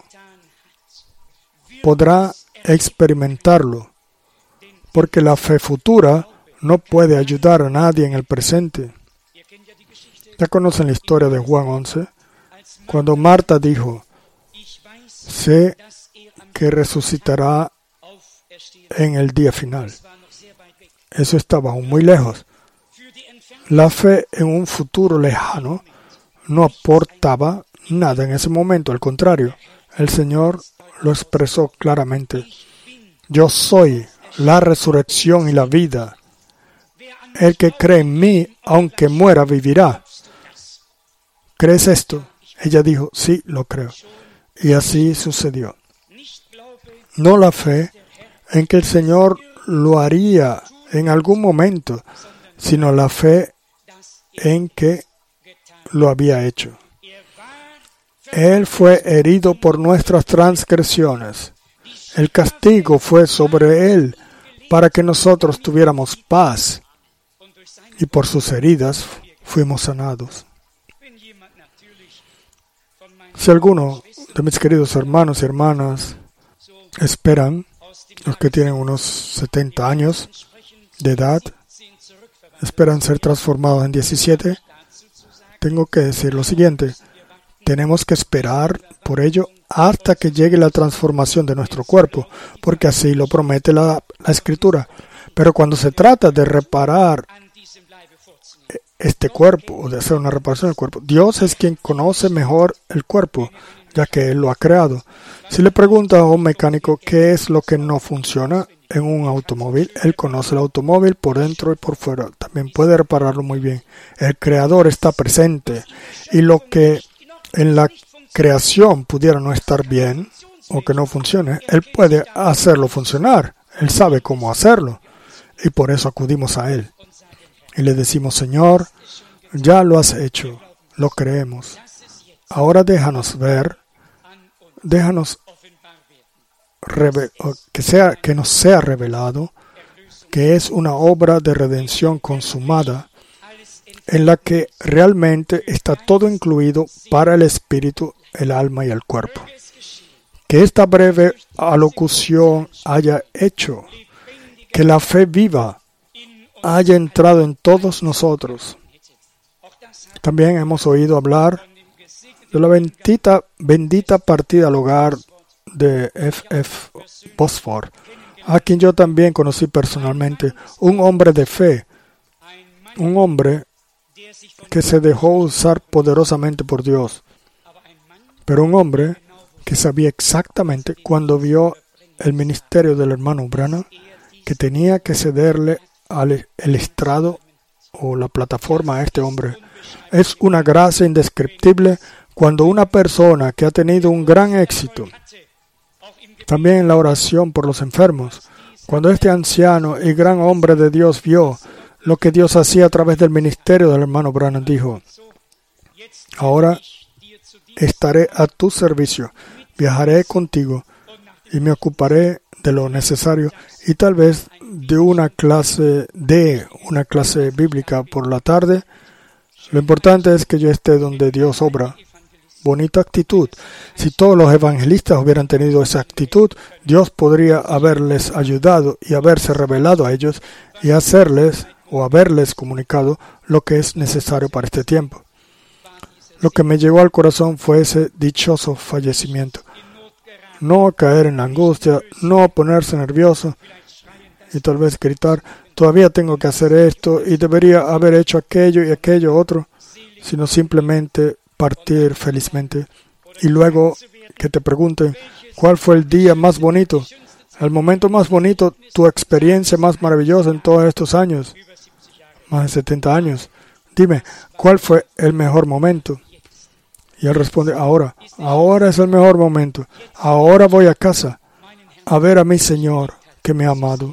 S1: podrá experimentarlo, porque la fe futura no puede ayudar a nadie en el presente. Ya conocen la historia de Juan 11, cuando Marta dijo: sé que resucitará en el día final. Eso estaba aún muy lejos. La fe en un futuro lejano no aportaba nada en ese momento. Al contrario, el Señor lo expresó claramente. Yo soy la resurrección y la vida. El que cree en mí, aunque muera, vivirá. ¿Crees esto? Ella dijo: sí, lo creo. Y así sucedió. No la fe en que el Señor lo haría en algún momento, sino la fe en que lo había hecho. Él fue herido por nuestras transgresiones. El castigo fue sobre Él para que nosotros tuviéramos paz. Y por sus heridas fuimos sanados. Si alguno de mis queridos hermanos y hermanas esperan, los que tienen unos 70 años de edad, esperan ser transformados en 17, tengo que decir lo siguiente: tenemos que esperar por ello hasta que llegue la transformación de nuestro cuerpo, porque así lo promete la Escritura. Pero cuando se trata de reparar este cuerpo, o de hacer una reparación del cuerpo, Dios es quien conoce mejor el cuerpo, ya que Él lo ha creado. Si le pregunta a un mecánico qué es lo que no funciona en un automóvil, él conoce el automóvil por dentro y por fuera. También puede repararlo muy bien. El Creador está presente, y lo que en la creación pudiera no estar bien o que no funcione, Él puede hacerlo funcionar. Él sabe cómo hacerlo, y por eso acudimos a Él. Y le decimos: Señor, ya lo has hecho, lo creemos. Ahora déjanos ver, déjanos que nos sea revelado que es una obra de redención consumada. en la que realmente está todo incluido para el espíritu, el alma y el cuerpo. Que esta breve alocución haya hecho que la fe viva haya entrado en todos nosotros. También hemos oído hablar de la bendita partida al hogar de F.F. Bosford, a quien yo también conocí personalmente, un hombre de fe, un hombre que se dejó usar poderosamente por Dios, pero un hombre que sabía exactamente cuando vio el ministerio del hermano Branham que tenía que cederle el estrado o la plataforma a este hombre. Es una gracia indescriptible cuando una persona que ha tenido un gran éxito, también en la oración por los enfermos, cuando este anciano y gran hombre de Dios vio lo que Dios hacía a través del ministerio del hermano Branham, dijo: ahora estaré a tu servicio, viajaré contigo y me ocuparé de lo necesario y tal vez de una clase bíblica por la tarde. Lo importante es que yo esté donde Dios obra. Bonita actitud. Si todos los evangelistas hubieran tenido esa actitud, Dios podría haberles ayudado y haberse revelado a ellos y hacerles o haberles comunicado lo que es necesario para este tiempo. Lo que me llegó al corazón fue ese dichoso fallecimiento. No caer en la angustia, no ponerse nervioso y tal vez gritar: todavía tengo que hacer esto y debería haber hecho aquello y aquello otro, sino simplemente partir felizmente. Y luego que te pregunten: ¿cuál fue el día más bonito? El momento más bonito, tu experiencia más maravillosa en todos estos años, más de 70 años. Dime, ¿cuál fue el mejor momento? Y él responde: ahora es el mejor momento. Ahora voy a casa a ver a mi Señor que me ha amado.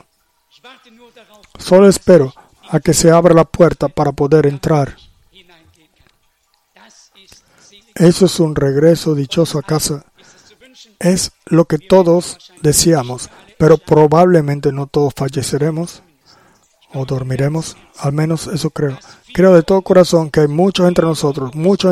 S1: Solo espero a que se abra la puerta para poder entrar. Eso es un regreso dichoso a casa. Es lo que todos deseamos, pero probablemente no todos falleceremos o dormiremos. Al menos eso creo. Creo de todo corazón que hay muchos entre nosotros,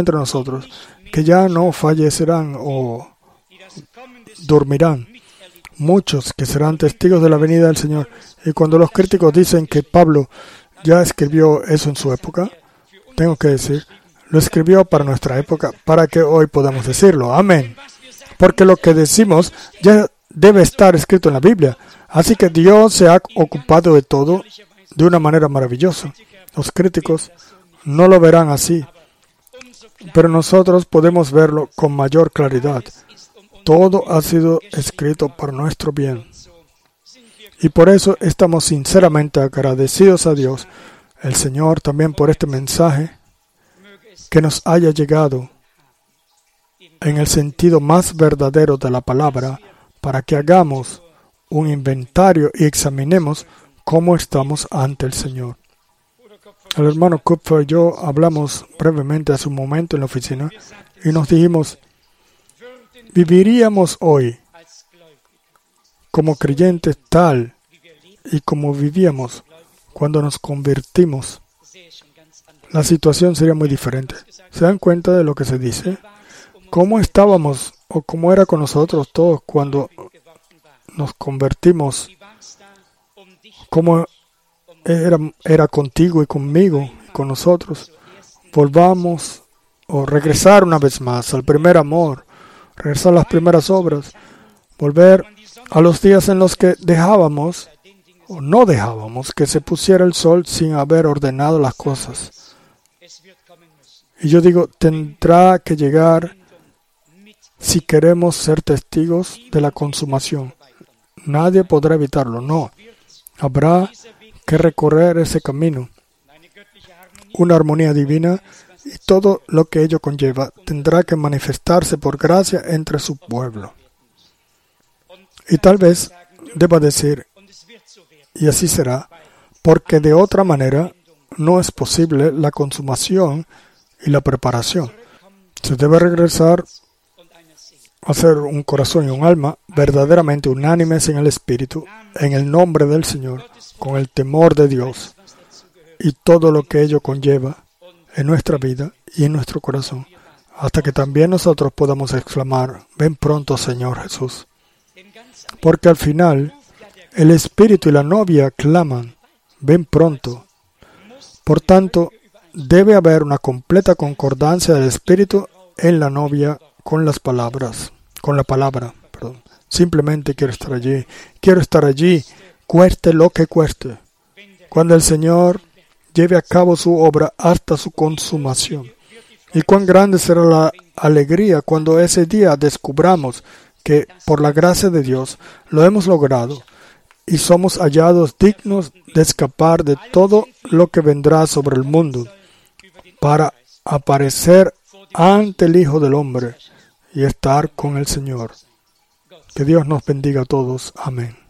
S1: que ya no fallecerán o dormirán. Muchos que serán testigos de la venida del Señor. Y cuando los críticos dicen que Pablo ya escribió eso en su época, tengo que decir, lo escribió para nuestra época, para que hoy podamos decirlo. Amén. Porque lo que decimos ya debe estar escrito en la Biblia. Así que Dios se ha ocupado de todo de una manera maravillosa. Los críticos no lo verán así, pero nosotros podemos verlo con mayor claridad. Todo ha sido escrito para nuestro bien. Y por eso estamos sinceramente agradecidos a Dios, el Señor, también por este mensaje que nos haya llegado en el sentido más verdadero de la palabra, para que hagamos un inventario y examinemos cómo estamos ante el Señor. El hermano Kupfer y yo hablamos brevemente hace un momento en la oficina y nos dijimos: ¿viviríamos hoy como creyentes tal y como vivíamos cuando nos convertimos? La situación sería muy diferente. ¿Se dan cuenta de lo que se dice? ¿Cómo estábamos o cómo era con nosotros todos cuando nos convertimos? ¿Cómo era contigo y conmigo y con nosotros? Volvamos o regresar una vez más al primer amor, regresar a las primeras obras, volver a los días en los que dejábamos o no dejábamos que se pusiera el sol sin haber ordenado las cosas. Y yo digo, tendrá que llegar si queremos ser testigos de la consumación. Nadie podrá evitarlo, no. Habrá que recorrer ese camino. Una armonía divina y todo lo que ello conlleva tendrá que manifestarse por gracia entre su pueblo. Y tal vez deba decir, y así será, porque de otra manera no es posible la consumación y la preparación. Se debe regresar a ser un corazón y un alma verdaderamente unánimes en el Espíritu, en el nombre del Señor, con el temor de Dios y todo lo que ello conlleva, en nuestra vida y en nuestro corazón, hasta que también nosotros podamos exclamar: ven pronto, Señor Jesús. Porque al final, el Espíritu y la novia claman: ven pronto. Por tanto, debe haber una completa concordancia del Espíritu en la novia con la palabra. Simplemente quiero estar allí, cueste lo que cueste, cuando el Señor lleve a cabo su obra hasta su consumación. Y cuán grande será la alegría cuando ese día descubramos que, por la gracia de Dios, lo hemos logrado y somos hallados dignos de escapar de todo lo que vendrá sobre el mundo para aparecer ante el Hijo del Hombre y estar con el Señor. Que Dios nos bendiga a todos. Amén.